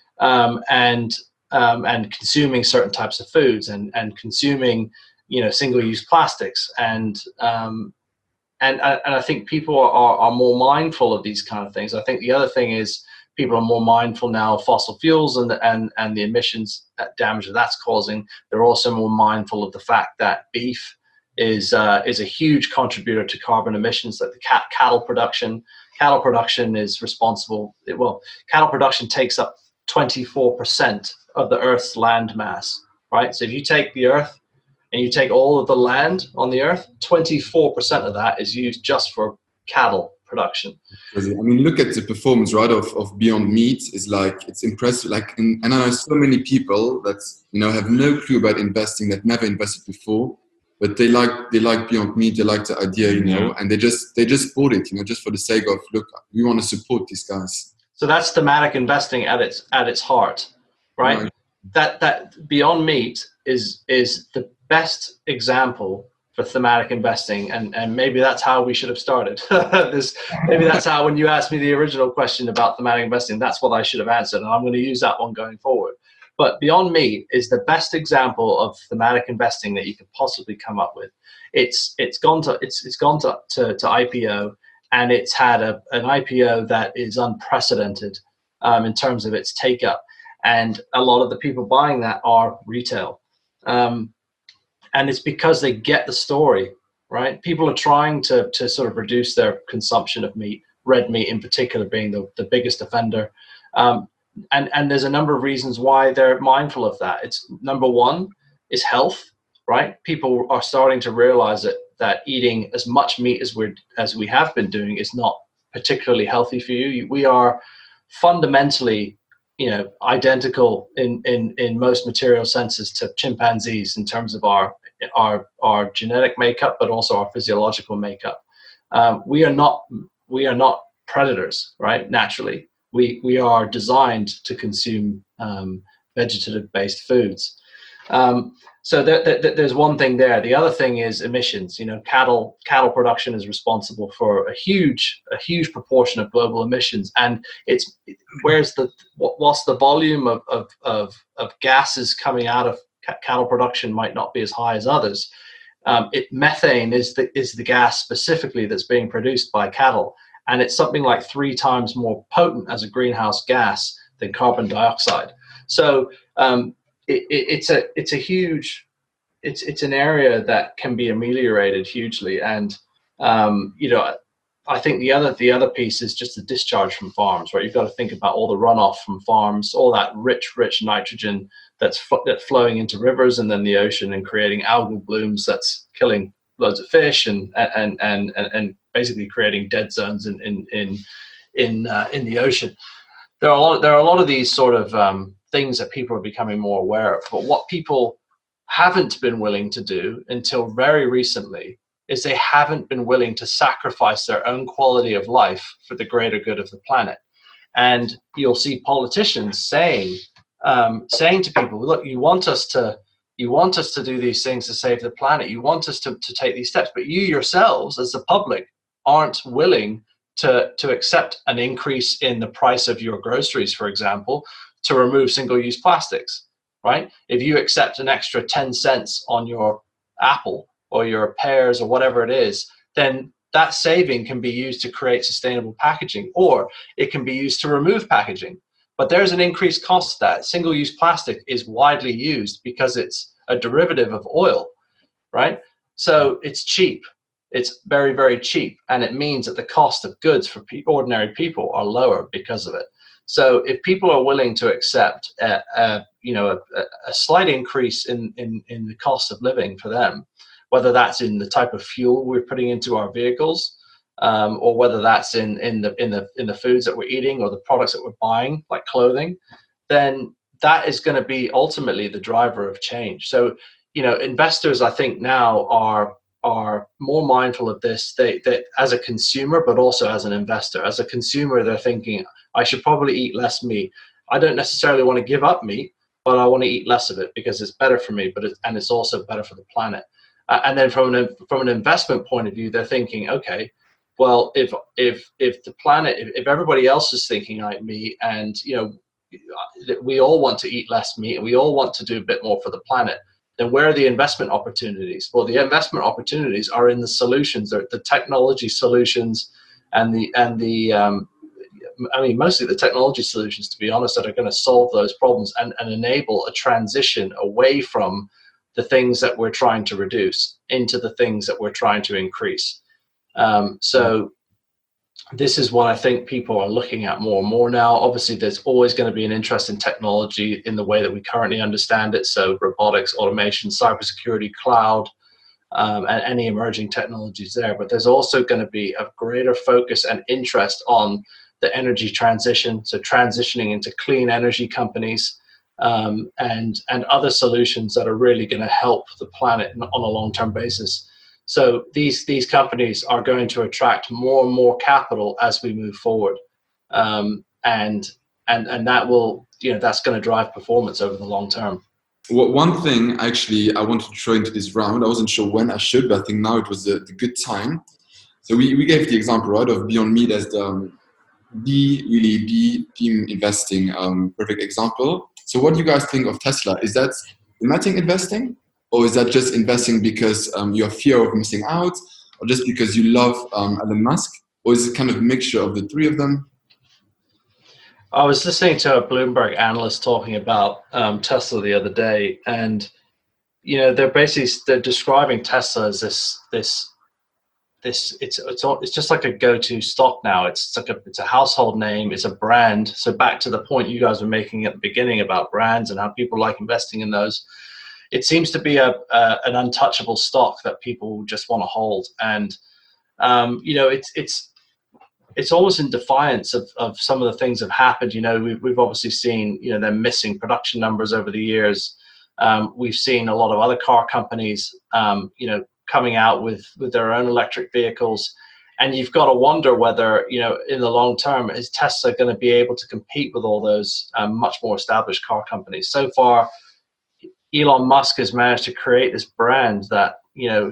um, and Um, and consuming certain types of foods, and and consuming, you know, single-use plastics, and um, and and I think people are are more mindful of these kind of things. I think the other thing is people are more mindful now of fossil fuels and and and the emissions damage that that's causing. They're also more mindful of the fact that beef is uh, is a huge contributor to carbon emissions. Like the cat, cattle production, cattle production is responsible. Well, cattle production takes up twenty-four percent of the Earth's land mass, right? So if you take the Earth and you take all of the land on the Earth, twenty-four percent of that is used just for cattle production. I mean, look at the performance, right, of, of Beyond Meat. Is like, it's impressive. Like, in, and I know so many people that, you know, have no clue about investing, that never invested before, but they like they like Beyond Meat, they like the idea, you know, and they just they just bought it, you know, just for the sake of, look, we want to support these guys. So that's thematic investing at its at its heart, right? right. That that Beyond Meat is is the best example for thematic investing, and and maybe that's how we should have started. this maybe that's how, when you asked me the original question about thematic investing, that's what I should have answered, and I'm going to use that one going forward. But Beyond Meat is the best example of thematic investing that you could possibly come up with. It's it's gone to it's it's gone to to, to I P O, and it's had a, an I P O that is unprecedented um, in terms of its take up. And a lot of the people buying that are retail. Um, and it's because they get the story, right? People are trying to, to sort of reduce their consumption of meat, red meat in particular being the, the biggest offender. Um, and, and there's a number of reasons why they're mindful of that. It's number one is health, right? People are starting to realize that, that eating as much meat as we're, as we have been doing is not particularly healthy for you. We are fundamentally, you know, identical in, in, in most material senses to chimpanzees in terms of our, our, our genetic makeup, but also our physiological makeup. Um, we are not, we are not predators, right? Naturally, we, we are designed to consume um, vegetative based foods. Um, so th- th- there's one thing there. The other thing is emissions. You know, cattle cattle production is responsible for a huge a huge proportion of global emissions, and it's where's the whilst the volume of of of, of gases coming out of c- cattle production might not be as high as others. Um, it methane is the is the gas specifically that's being produced by cattle, and it's something like three times more potent as a greenhouse gas than carbon dioxide. So um, it, it, it's a it's a huge it's it's an area that can be ameliorated hugely, and um, you know I think the other the other piece is just the discharge from farms, right? You've got to think about all the runoff from farms, all that rich rich nitrogen that's that's flowing into rivers and then the ocean and creating algal blooms that's killing loads of fish and and and and, and basically creating dead zones in in in in, uh, in the ocean. There are a lot there are a lot of these sort of um, things that people are becoming more aware of. But what people haven't been willing to do until very recently is they haven't been willing to sacrifice their own quality of life for the greater good of the planet. And you'll see politicians saying um, saying to people, look, you want us to you want us to do these things to save the planet. You want us to, to take these steps, but you yourselves as the public aren't willing to, to accept an increase in the price of your groceries, for example, to remove single-use plastics, right? If you accept an extra ten cents on your apple or your pears or whatever it is, then that saving can be used to create sustainable packaging, or it can be used to remove packaging. But there's an increased cost to that. Single-use plastic is widely used because it's a derivative of oil, right? So it's cheap. It's very, very cheap. And it means that the cost of goods for pe- ordinary people are lower because of it. So if people are willing to accept a, a, you know, a, a slight increase in, in, in the cost of living for them, whether that's in the type of fuel we're putting into our vehicles, um, or whether that's in, in the in the in the foods that we're eating or the products that we're buying, like clothing, then that is going to be ultimately the driver of change. So, you know, investors, I think now are are more mindful of this. They, they as a consumer, but also as an investor. As a consumer, they're thinking, I should probably eat less meat. I don't necessarily want to give up meat, but I want to eat less of it because it's better for me, but it's, and it's also better for the planet. Uh, and then from an from an investment point of view, they're thinking, okay, well, if if if the planet, if, if everybody else is thinking like me, and you know, we all want to eat less meat and we all want to do a bit more for the planet, then where are the investment opportunities? Well, the investment opportunities are in the solutions, the technology solutions, and the and the um, I mean, mostly the technology solutions, to be honest, that are going to solve those problems and, and enable a transition away from the things that we're trying to reduce into the things that we're trying to increase. Um, so this is what I think people are looking at more and more now. Obviously, there's always going to be an interest in technology in the way that we currently understand it. So robotics, automation, cybersecurity, cloud, um, and any emerging technologies there. But there's also going to be a greater focus and interest on the energy transition, so transitioning into clean energy companies, um, and and other solutions that are really going to help the planet on a long-term basis. So these these companies are going to attract more and more capital as we move forward, um, and and and that will, you know, that's going to drive performance over the long term. Well, one thing actually I wanted to throw into this round, I wasn't sure when I should, but I think now it was the, the good time. So we, we gave the example, right, of Beyond Meat as the um, the really the team investing um, perfect example. So what do you guys think of Tesla? Is that thematic investing, or is that just investing because um, you have fear of missing out, or just because you love um, Elon Musk, or is it kind of a mixture of the three of them? I was listening to a Bloomberg analyst talking about um, Tesla the other day, and you know, they're basically they're describing Tesla as this this. This it's it's all, it's just like a go-to stock now. It's, it's like a it's a household name. It's a brand. So back to the point you guys were making at the beginning about brands and how people like investing in those, it seems to be a, a an untouchable stock that people just want to hold. And um, you know, it's it's it's almost in defiance of, of some of the things that have happened. You know, we've we've obviously seen, you know, them missing production numbers over the years. Um, we've seen a lot of other car companies, um, you know, coming out with, with their own electric vehicles. And you've got to wonder whether, you know, in the long term, is Tesla going to be able to compete with all those um, much more established car companies? So far, Elon Musk has managed to create this brand that, you know,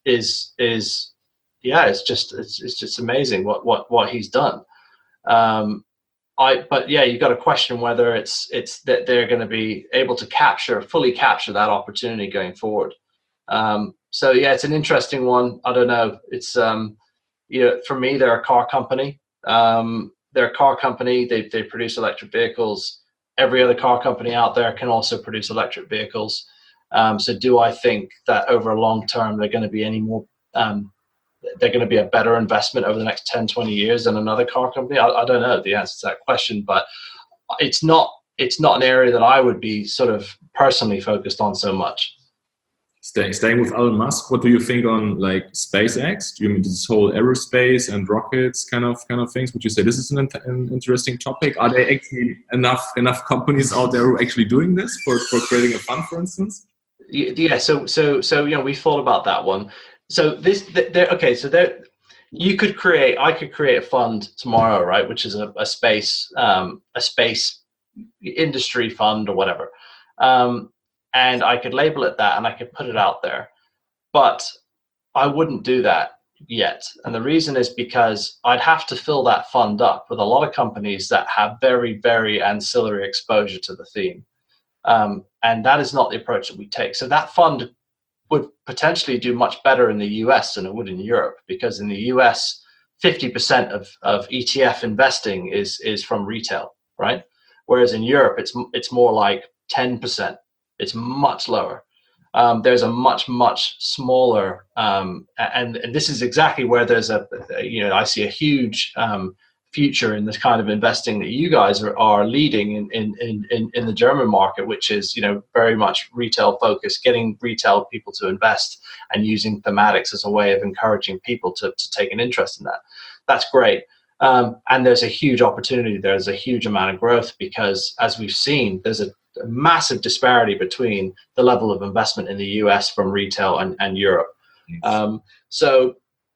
is is yeah, it's just it's it's just amazing what what what he's done. Um, I but yeah, you got to question whether it's it's that they're going to be able to capture fully capture that opportunity going forward. Um, so yeah, it's an interesting one. I don't know. It's um, you know, for me, they're a car company. Um, they're a car company. They they produce electric vehicles. Every other car company out there can also produce electric vehicles. Um, so do I think that over a long term they're going to be any more? Um, they're going to be a better investment over the next ten, twenty years than another car company? I, I don't know the answer to that question, but it's not it's not an area that I would be sort of personally focused on so much. Stay, staying with Elon Musk, what do you think on like SpaceX? Do you mean this whole aerospace and rockets kind of kind of things? Would you say this is an, an interesting topic? Are there actually enough enough companies out there who are actually doing this for, for creating a fund, for instance? Yeah, so so so you know, we thought about that one. So this there okay, so there you could create I could create a fund tomorrow, right, which is a, a space um, a space industry fund or whatever. Um, and I could label it that and I could put it out there. But I wouldn't do that yet. And the reason is because I'd have to fill that fund up with a lot of companies that have very, very ancillary exposure to the theme. Um, and that is not the approach that we take. So that fund would potentially do much better in the U S than it would in Europe, because in the U S, fifty percent of, of E T F investing is, is from retail, right? Whereas in Europe, it's, it's more like ten percent. It's much lower. Um, there's a much, much smaller, um, and, and this is exactly where there's a, you know, I see a huge um, future in this kind of investing that you guys are, are leading in, in, in, in the German market, which is, you know, very much retail focused, getting retail people to invest and using thematics as a way of encouraging people to, to take an interest in that. That's great. Um, and there's a huge opportunity. There's a huge amount of growth because, as we've seen, there's a a massive disparity between the level of investment in the U S from retail and, and Europe. Yes. Um, so,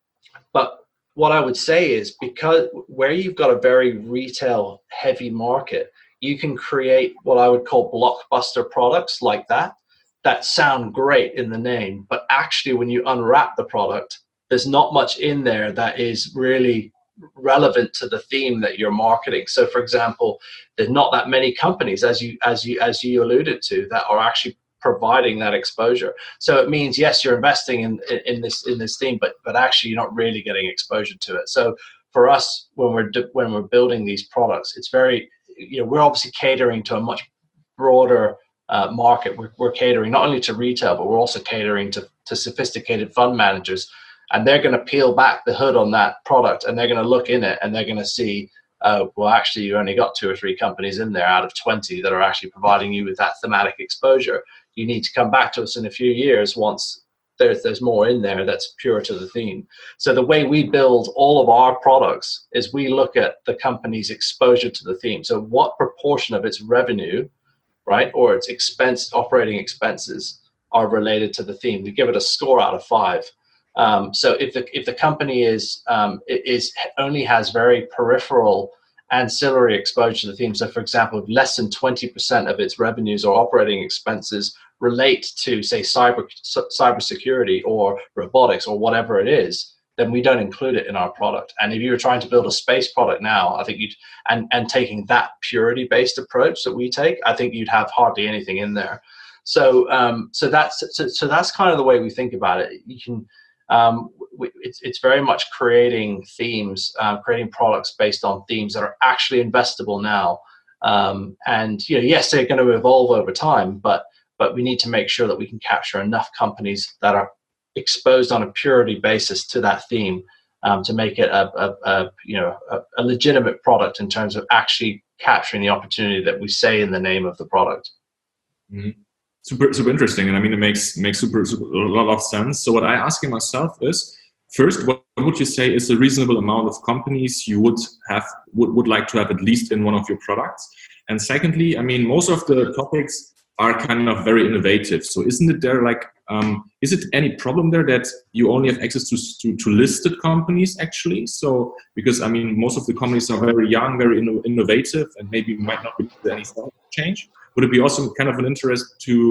but what I would say is, because where you've got a very retail heavy market, you can create what I would call blockbuster products like that, that sound great in the name, but actually when you unwrap the product, there's not much in there that is really relevant to the theme that you're marketing. So for example, there's not that many companies, as you as you as you alluded to, that are actually providing that exposure. So it means, yes, you're investing in in this in this theme, but but actually you're not really getting exposure to it. So for us, when we're when we're building these products, it's very, you know, we're obviously catering to a much broader uh, market. We're, we're catering not only to retail, but we're also catering to to sophisticated fund managers. And they're going to peel back the hood on that product, and they're going to look in it, and they're going to see, uh, well, actually, you only got two or three companies in there out of twenty that are actually providing you with that thematic exposure. You need to come back to us in a few years once there's there's more in there that's pure to the theme. So the way we build all of our products is we look at the company's exposure to the theme. So what proportion of its revenue, right, or its expense, operating expenses, are related to the theme. We give it a score out of five. Um, so if the if the company is um, is only has very peripheral ancillary exposure to the theme, so for example, if less than twenty percent of its revenues or operating expenses relate to, say, cyber cybersecurity or robotics or whatever it is, then we don't include it in our product. And if you were trying to build a space product now, I think you'd and and taking that purity based approach that we take, I think you'd have hardly anything in there. So um, so that's so, so that's kind of the way we think about it. You can. Um, it's, it's very much creating themes, uh, creating products based on themes that are actually investable now. Um, and, you know, yes, they're going to evolve over time, but but we need to make sure that we can capture enough companies that are exposed on a purity basis to that theme um, to make it a, a, a you know a, a legitimate product in terms of actually capturing the opportunity that we say in the name of the product. Mm-hmm. Super, super interesting, and I mean it makes makes super, super a lot of sense. So what I asking myself is, first, what would you say is a reasonable amount of companies you would have would, would like to have at least in one of your products? And secondly, I mean most of the topics are kind of very innovative. So isn't it there like um, is it any problem there that you only have access to, to to listed companies actually? So because I mean most of the companies are very young, very inno innovative, and maybe might not be any change. Would it be also kind of an interest to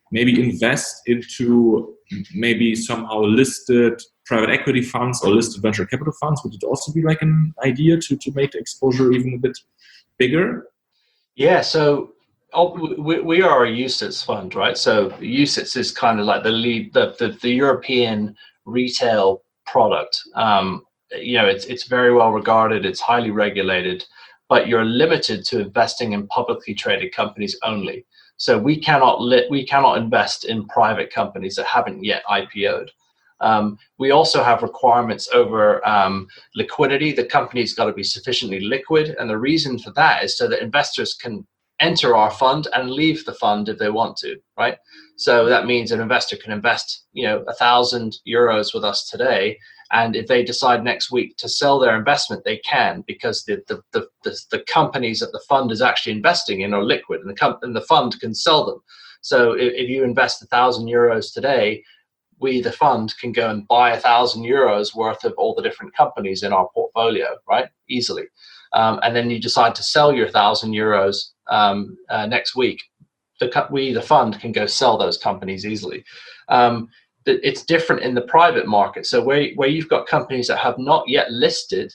maybe invest into maybe somehow listed private equity funds or listed venture capital funds? Would it also be like an idea to, to make the exposure even a bit bigger? Yeah, so oh, we, we are a U C I T S fund, right? So U C I T S is kind of like the lead, the, the, the European retail product. Um, you know, it's it's very well regarded, it's highly regulated, but you're limited to investing in publicly traded companies only. So we cannot lit, we cannot invest in private companies that haven't yet I P O'd. Um, we also have requirements over um, liquidity. The company's got to be sufficiently liquid, and the reason for that is so that investors can enter our fund and leave the fund if they want to, right? So that means an investor can invest, you know, a thousand euros with us today, and if they decide next week to sell their investment, they can, because the the the, the, the companies that the fund is actually investing in are liquid, and the com- and the fund can sell them. So if, if you invest a thousand euros today, we, the fund, can go and buy a thousand euros worth of all the different companies in our portfolio, right? Easily. Um, and then you decide to sell your thousand euros um, uh, next week. The we, the fund, can go sell those companies easily. Um, it's different in the private market. So where, where you've got companies that have not yet listed,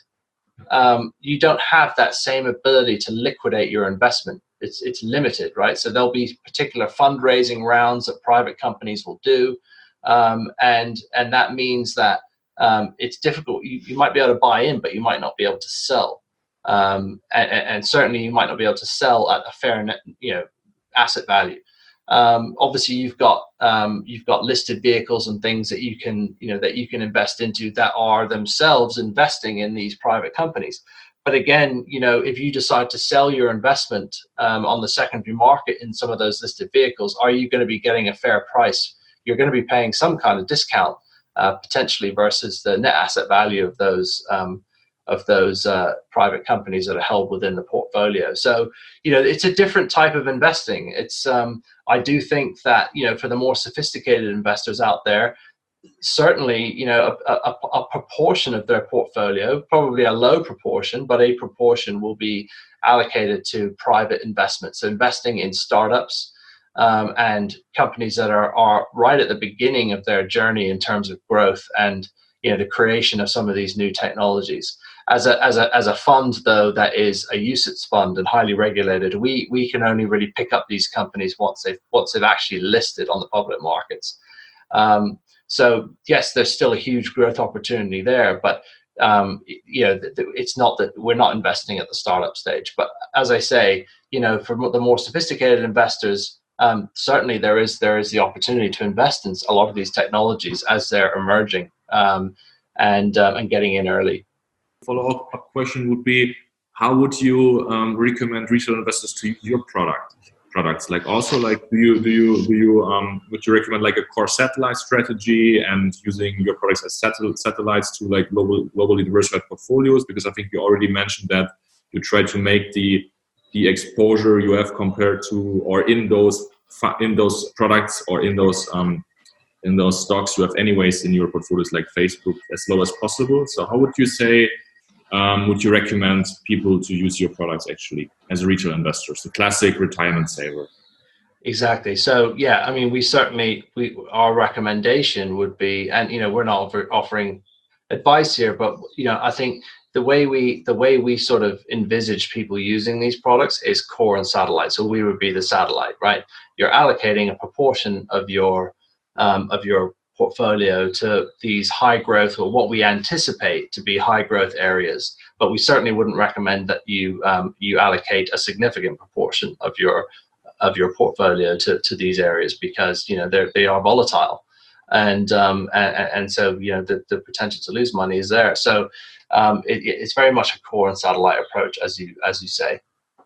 um, you don't have that same ability to liquidate your investment. It's, it's limited, right? So there'll be particular fundraising rounds that private companies will do. Um, and and that means that um, it's difficult. You, you might be able to buy in, but you might not be able to sell. Um, and, and certainly you might not be able to sell at a fair net, you know, asset value. Um, obviously, you've got um, you've got listed vehicles and things that you can you know that you can invest into that are themselves investing in these private companies. But again, you know, if you decide to sell your investment um, on the secondary market in some of those listed vehicles, are you going to be getting a fair price? You're going to be paying some kind of discount uh, potentially versus the net asset value of those um, of those uh, private companies that are held within the portfolio. So, you know, it's a different type of investing. It's um, I do think that, you know, for the more sophisticated investors out there, certainly, you know, a, a, a proportion of their portfolio, probably a low proportion, but a proportion will be allocated to private investments. So investing in startups, Um, and companies that are, are right at the beginning of their journey in terms of growth and, you know, the creation of some of these new technologies. As a as a as a fund, though, that is a U C I T S fund and highly regulated, we we can only really pick up these companies once they've once they've actually listed on the public markets. Um, so yes, there's still a huge growth opportunity there, but um, you know, th- th- it's not that we're not investing at the startup stage. But as I say, you know, for the more sophisticated investors, Um, certainly there is there is the opportunity to invest in a lot of these technologies as they're emerging um, and um, and getting in early. Follow-up question would be, how would you um, recommend retail investors to use your product products? Like also like do you do you do you um, would you recommend like a core satellite strategy and using your products as satel- satellites to like global globally diversified portfolios? Because I think you already mentioned that you try to make the the exposure you have compared to or in those in those products or in those um, in those stocks you have anyways in your portfolios like Facebook as low as possible. So how would you say um, would you recommend people to use your products actually as retail investors, the classic retirement saver? Exactly. So yeah, I mean, we certainly we our recommendation would be, and you know, we're not offer, offering advice here, but you know, I think the way we the way we sort of envisage people using these products is core and satellite. So we would be the satellite, right? You're allocating a proportion of your um, of your portfolio to these high growth, or what we anticipate to be high growth areas. But we certainly wouldn't recommend that you um, you allocate a significant proportion of your of your portfolio to, to these areas, because you know they they are volatile, and um and, and so you know the, the potential to lose money is there. So um it, it's very much a core and satellite approach, as you as you say.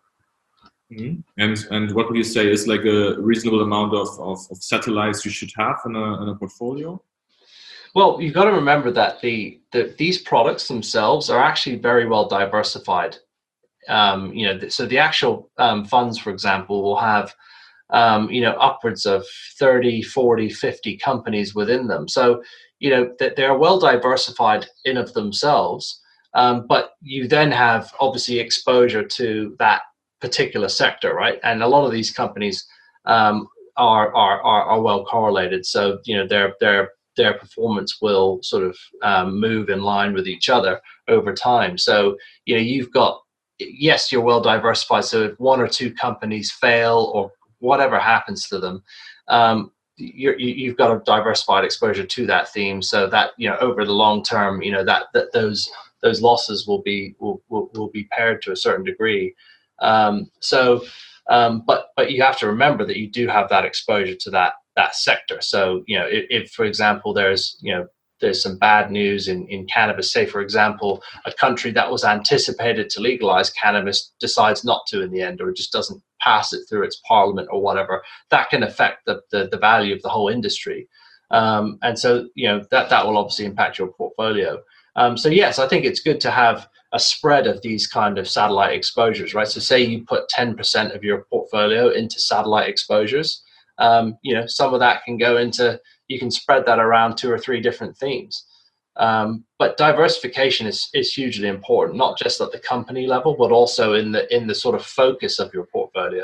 Mm-hmm. And and what would you say is like a reasonable amount of, of, of satellites you should have in a in a portfolio? Well, you've got to remember that the, the these products themselves are actually very well diversified. Um, you know, so the actual um, funds, for example, will have, um, you know, upwards of thirty, forty, fifty companies within them. So, you know, that they're well diversified in of themselves. Um, but you then have obviously exposure to that particular sector, right? And a lot of these companies um, are, are are are well correlated. So you know their their their performance will sort of um, move in line with each other over time. So you know you've got, yes, you're well diversified. So if one or two companies fail or whatever happens to them, um, you're, you've got a diversified exposure to that theme. So that you know over the long term, you know that that those those losses will be will will, will be paired to a certain degree. Um, so, um, but but you have to remember that you do have that exposure to that that sector. So you know if, if for example there's you know there's some bad news in, in cannabis, say for example, a country that was anticipated to legalize cannabis decides not to in the end, or just doesn't pass it through its parliament or whatever, that can affect the, the, the value of the whole industry. Um, and so, you know, that, that will obviously impact your portfolio. Um, so yes, I think it's good to have a spread of these kind of satellite exposures, right? So say you put ten percent of your portfolio into satellite exposures, um, you know, some of that can go into, you can spread that around two or three different themes. Um, but diversification is, is hugely important, not just at the company level, but also in the in the sort of focus of your portfolio.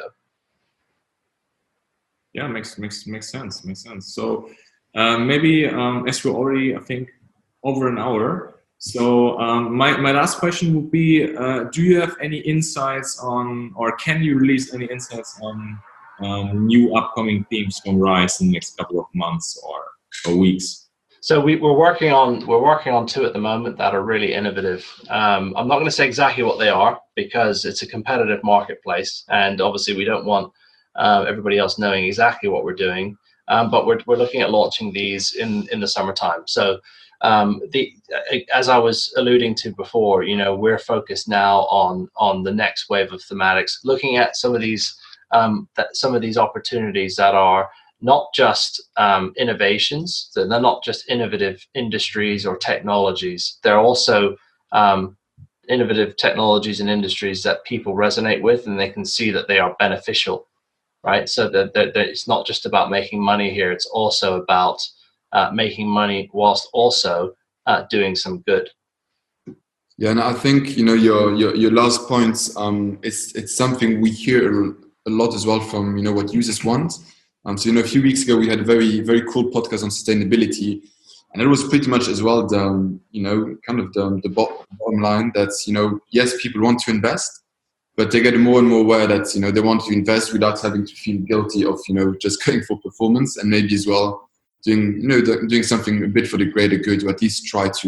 Yeah, makes makes makes sense. Makes sense. So uh, maybe um, as we're already, I think, over an hour. So um, my my last question would be: uh, do you have any insights on, or can you release any insights on um, new upcoming themes from Rise in the next couple of months or, or weeks? So we, we're working on we're working on two at the moment that are really innovative. Um, I'm not going to say exactly what they are because it's a competitive marketplace, and obviously we don't want uh, everybody else knowing exactly what we're doing. Um, but we're we're looking at launching these in in the summertime. So um, the as I was alluding to before, you know, we're focused now on on the next wave of thematics, looking at some of these um, that some of these opportunities that are not just um, innovations, they're not just innovative industries or technologies, they're also um, innovative technologies and industries that people resonate with and they can see that they are beneficial, right? So that, that, that it's not just about making money here, it's also about uh, making money whilst also uh, doing some good. Yeah, and I think, you know, your your, your last points, um, it's, it's something we hear a lot as well from, you know, what users want. Um, so, you know, a few weeks ago, we had a very, very cool podcast on sustainability. And it was pretty much as well, the, you know, kind of the, the bottom line that's, you know, yes, people want to invest, but they get more and more aware that, you know, they want to invest without having to feel guilty of, you know, just going for performance, and maybe as well doing, you know, doing something a bit for the greater good, or at least try to.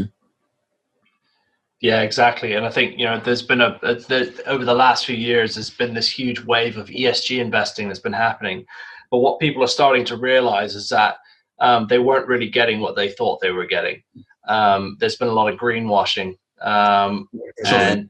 Yeah, exactly. And I think, you know, there's been a, a there, over the last few years, there's been this huge wave of E S G investing that's been happening. But what people are starting to realize is that um, they weren't really getting what they thought they were getting. Um, there's been a lot of greenwashing, um, and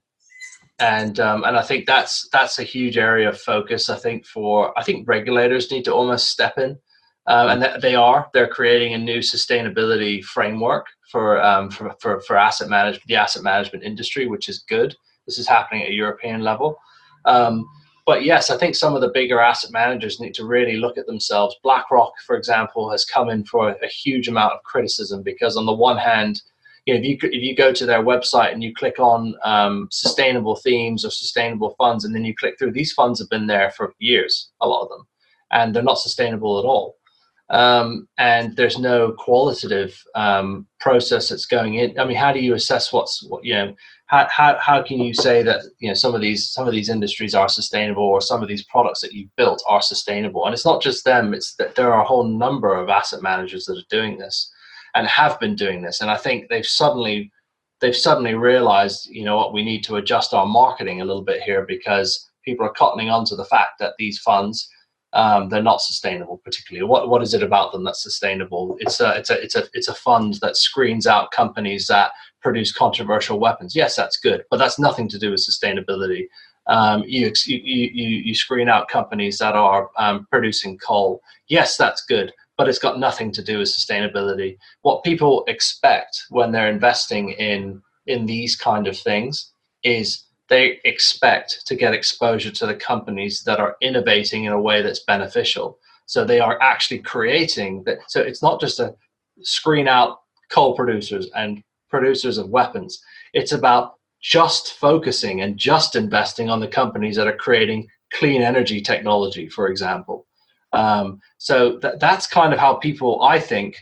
and um, and I think that's that's a huge area of focus. I think for I think regulators need to almost step in, uh, and th- they are. They're creating a new sustainability framework for um, for, for for asset management, the asset management industry, which is good. This is happening at a European level. Um, But yes, I think some of the bigger asset managers need to really look at themselves. BlackRock, for example, has come in for a, a huge amount of criticism because on the one hand, you know, if you if you go to their website and you click on um, sustainable themes or sustainable funds, and then you click through, these funds have been there for years, a lot of them, and they're not sustainable at all. Um, and there's no qualitative um, process that's going in. I mean, how do you assess what's what, you know, how, how, how can you say that, you know, some of these, some of these industries are sustainable, or some of these products that you've built are sustainable? And it's not just them, it's that there are a whole number of asset managers that are doing this and have been doing this. And I think they've suddenly, they've suddenly realized, you know what, we need to adjust our marketing a little bit here, because people are cottoning on to the fact that these funds, Um, they're not sustainable particularly. What what is it about them that's sustainable? It's a it's a it's a it's a fund that screens out companies that produce controversial weapons. Yes, that's good, but that's nothing to do with sustainability. Um, you, you you you screen out companies that are um, producing coal. Yes, that's good, but it's got nothing to do with sustainability. What people expect when they're investing in in these kind of things is they expect to get exposure to the companies that are innovating in a way that's beneficial. So they are actually creating that. So it's not just a screen out coal producers and producers of weapons. It's about just focusing and just investing on the companies that are creating clean energy technology, for example, Um, so th- that's kind of how people, I think,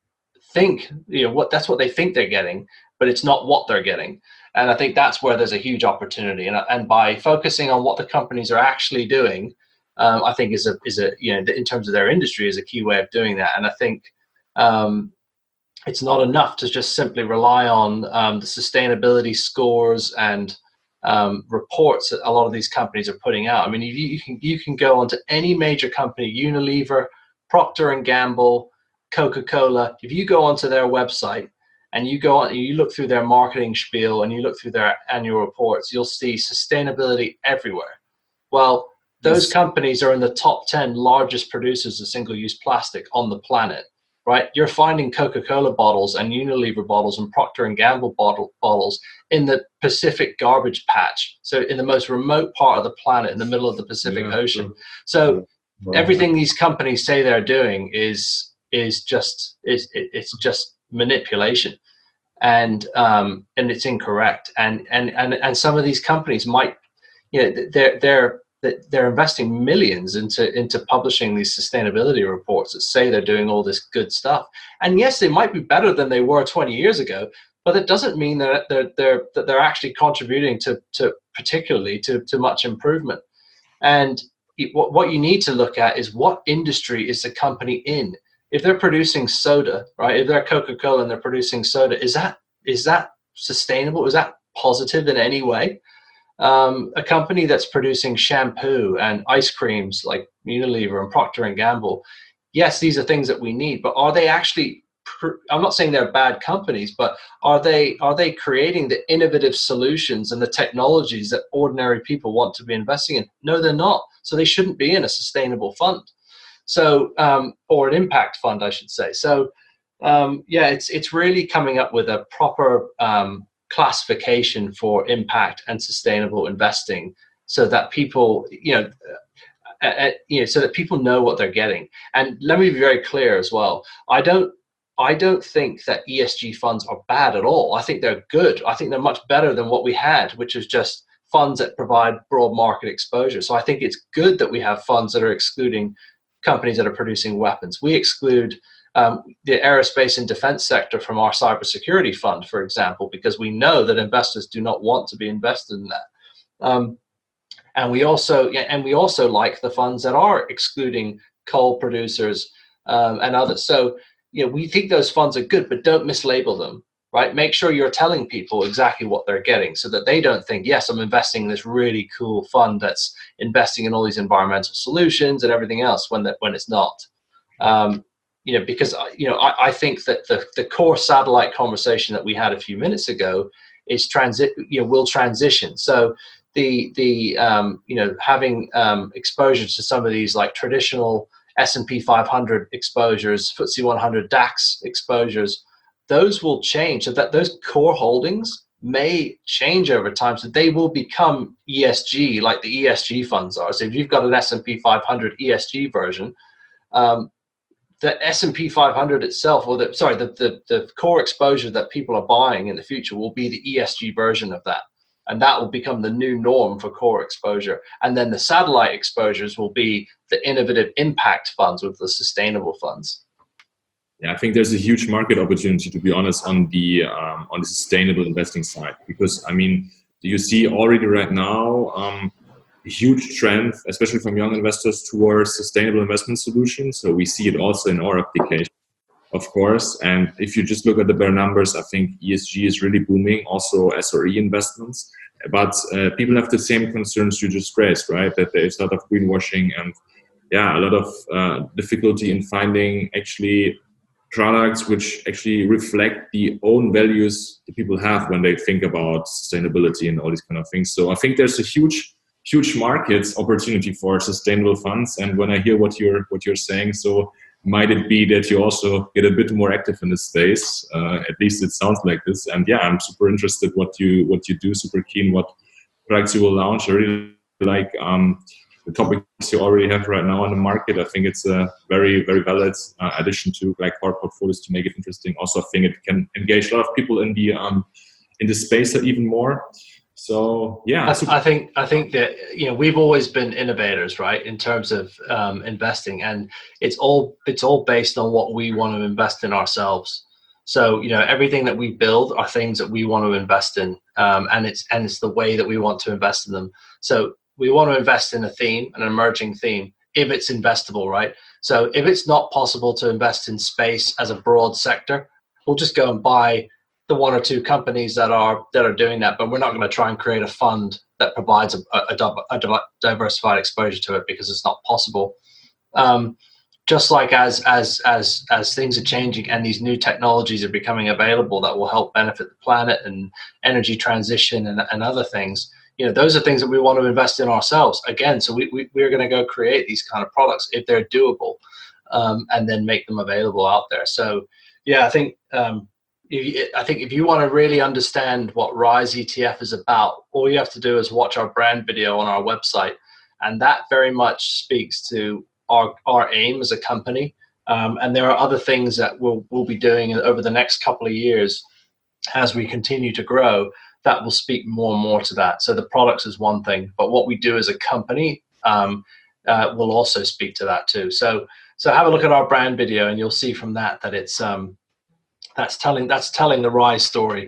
think, you know, what that's what they think they're getting, but it's not what they're getting. And I think that's where there's a huge opportunity. And, and by focusing on what the companies are actually doing, um, I think is a, is a, you know, in terms of their industry, is a key way of doing that. And I think um, it's not enough to just simply rely on um, the sustainability scores and um, reports that a lot of these companies are putting out. I mean, you, you can you can go onto any major company, Unilever, Procter and Gamble, Coca-Cola. If you go onto their website and you go on, you look through their marketing spiel and you look through their annual reports, you'll see sustainability everywhere. Well, those Yes. companies are in the top ten largest producers of single-use plastic on the planet, right? You're finding Coca-Cola bottles and Unilever bottles and Procter and Gamble bottle, bottles in the Pacific garbage patch. So in the most remote part of the planet, in the middle of the Pacific Yeah, Ocean. true. So Well, everything these companies say they're doing is is just is it, it's just manipulation, and um, and it's incorrect. And and and and some of these companies might, you know, they're they're they're investing millions into into publishing these sustainability reports that say they're doing all this good stuff. And yes, they might be better than they were twenty years ago, but it doesn't mean that they're they're that they're actually contributing to to particularly to to much improvement. And what what you need to look at is what industry is the company in. If they're producing soda, right? If they're Coca-Cola and they're producing soda, is that is that sustainable? Is that positive in any way? Um, a company that's producing shampoo and ice creams like Unilever and Procter and Gamble, yes, these are things that we need, but are they actually? Pr- I'm not saying they're bad companies, but are they are they creating the innovative solutions and the technologies that ordinary people want to be investing in? No, they're not. So they shouldn't be in a sustainable fund. So, um, or an impact fund, I should say. So, um, yeah, it's it's really coming up with a proper um, classification for impact and sustainable investing, so that people, you know, uh, uh, you know, so that people know what they're getting. And let me be very clear as well. I don't. I don't think that E S G funds are bad at all. I think they're good. I think they're much better than what we had, which is just funds that provide broad market exposure. So I think it's good that we have funds that are excluding companies that are producing weapons. We exclude um, the aerospace and defense sector from our cybersecurity fund, for example, because we know that investors do not want to be invested in that. Um, and we also and we also like the funds that are excluding coal producers um, and others. So, you know, we think those funds are good, but don't mislabel them, right? Make sure you're telling people exactly what they're getting so that they don't think, yes, I'm investing in this really cool fund that's investing in all these environmental solutions and everything else, when that when it's not. Um, you know, because, you know, I, I think that the, the core satellite conversation that we had a few minutes ago is transit, you know, will transition. So the, the um, you know, having um, exposure to some of these like traditional S and P five hundred exposures, F T S E one hundred DAX exposures, those will change. So that those core holdings may change over time. So they will become E S G, like the E S G funds are. So if you've got an S and P five hundred E S G version, um, the S and P five hundred itself, or the sorry, the, the the core exposure that people are buying in the future will be the E S G version of that. And that will become the new norm for core exposure. And then the satellite exposures will be the innovative impact funds with the sustainable funds. Yeah, I think there's a huge market opportunity, to be honest, on the um, on the sustainable investing side, because I mean, you see already right now um, a huge trend, especially from young investors, towards sustainable investment solutions. So we see it also in our application, of course. And if you just look at the bare numbers, I think E S G is really booming, also S R E investments. But uh, people have the same concerns you just raised, right? That there's a lot of greenwashing and, yeah, a lot of uh, difficulty in finding actually products which actually reflect the own values that people have when they think about sustainability and all these kind of things. So I think there's a huge, huge market opportunity for sustainable funds. And when I hear what you're what you're saying, so might it be that you also get a bit more active in this space? Uh, at least it sounds like this. And yeah, I'm super interested what you what you do. Super keen what products you will launch. I really like um, the topics you already have right now on the market. I think it's a very, very valid uh, addition to like our portfolios to make it interesting. Also, I think it can engage a lot of people in the um, in the space even more. So yeah, I, so, I think I think that you know we've always been innovators, right, in terms of um, investing, and it's all it's all based on what we want to invest in ourselves. So you know everything that we build are things that we want to invest in, um, and it's and it's the way that we want to invest in them. So we want to invest in a theme, an emerging theme, if it's investable, right? So if it's not possible to invest in space as a broad sector, we'll just go and buy the one or two companies that are that are doing that, but we're not going to try and create a fund that provides a, a, a diversified exposure to it because it's not possible. Um, just like as as as as things are changing and these new technologies are becoming available that will help benefit the planet and energy transition and, and other things, you know, those are things that we want to invest in ourselves again. So we, we we're going to go create these kind of products if they're doable, um, and then make them available out there. So yeah, I think. Um, I think if you want to really understand what Rise E T F is about, all you have to do is watch our brand video on our website. And that very much speaks to our, our aim as a company. Um, and there are other things that we'll, we'll be doing over the next couple of years as we continue to grow that will speak more and more to that. So the products is one thing, but what we do as a company um, uh, will also speak to that too. So, so have a look at our brand video and you'll see from that that it's, um, That's telling that's telling the Rise story.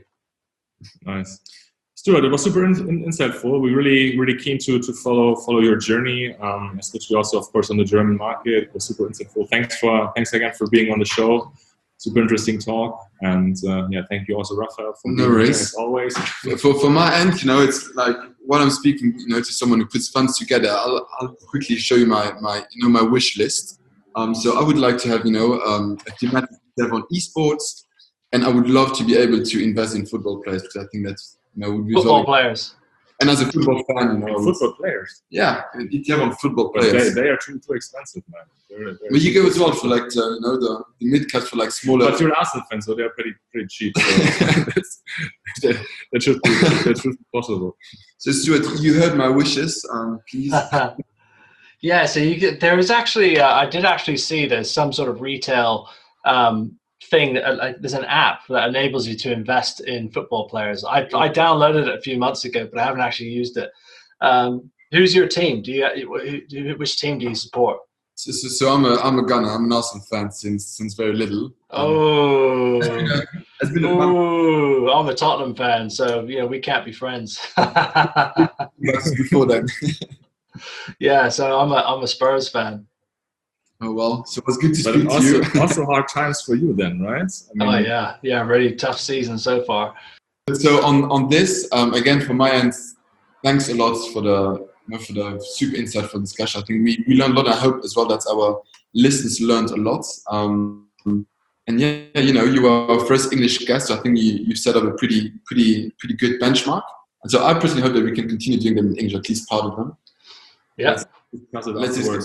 Nice, Stuart. It was super in, in, insightful. We really really keen to to follow follow your journey, um, especially also of course on the German market. It was super insightful. Thanks for thanks again for being on the show. Super interesting talk, and uh, yeah, thank you also, Raphael, for no being here worries. as always. For for my end, you know, it's like while I'm speaking, you know, to someone who puts funds together, I'll, I'll quickly show you my my you know my wish list. Um, so I would like to have you know um, a thematic on esports. And I would love to be able to invest in football players because I think that's, you know, would be football very, players. And as a football fan, you know, Football players. Yeah, E T F on football But players. they, they are too too expensive, man. They're, they're But you go as well for like the, you know the, the mid caps for like smaller. But you're an Arsenal fan, so they're pretty pretty cheap. So that's, that, that should be that should be possible. So Stuart, you heard my wishes. Um, please. Yeah. So you get, there is actually uh, I did actually see there's some sort of retail. Um, thing that uh, like, there's an app that enables you to invest in football players. I, I downloaded it a few months ago, but I haven't actually used it. Um, who's your team? Do you who, which team do you support? So, so, so I'm a I'm a Gunner. I'm an Arsenal fan since since very little. Um, oh, it's been a Ooh, I'm a Tottenham fan, so you know we can't be friends. before then. Yeah, so I'm a I'm a Spurs fan. Oh well, so it was good to But speak also, to you. also hard times for you then, right? I mean, oh yeah, yeah, really tough season so far. So on on this, um, again from my end, thanks a lot for the you know, for the super insightful discussion. I think we, we learned a lot. I hope as well that our listeners learned a lot. Um, and yeah, you know, you are our first English guest. So I think you you set up a pretty pretty pretty good benchmark. And so I personally hope that we can continue doing them in English, at least part of them. Yeah. Let's discuss it Let's afterwards.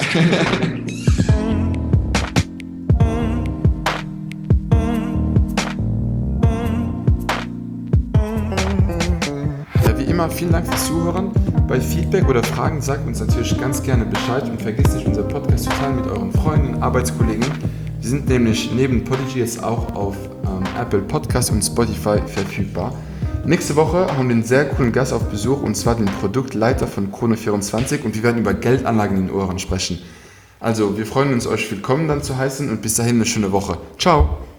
Immer vielen Dank fürs Zuhören. Bei Feedback oder Fragen sagt uns natürlich ganz gerne Bescheid und vergesst nicht, unseren Podcast zu teilen mit euren Freunden und Arbeitskollegen. Wir sind nämlich neben Podigy jetzt auch auf ähm, Apple Podcasts und Spotify verfügbar. Nächste Woche haben wir einen sehr coolen Gast auf Besuch und zwar den Produktleiter von Chrono vierundzwanzig und wir werden über Geldanlagen in den Ohren sprechen. Also wir freuen uns, euch willkommen dann zu heißen und bis dahin eine schöne Woche. Ciao!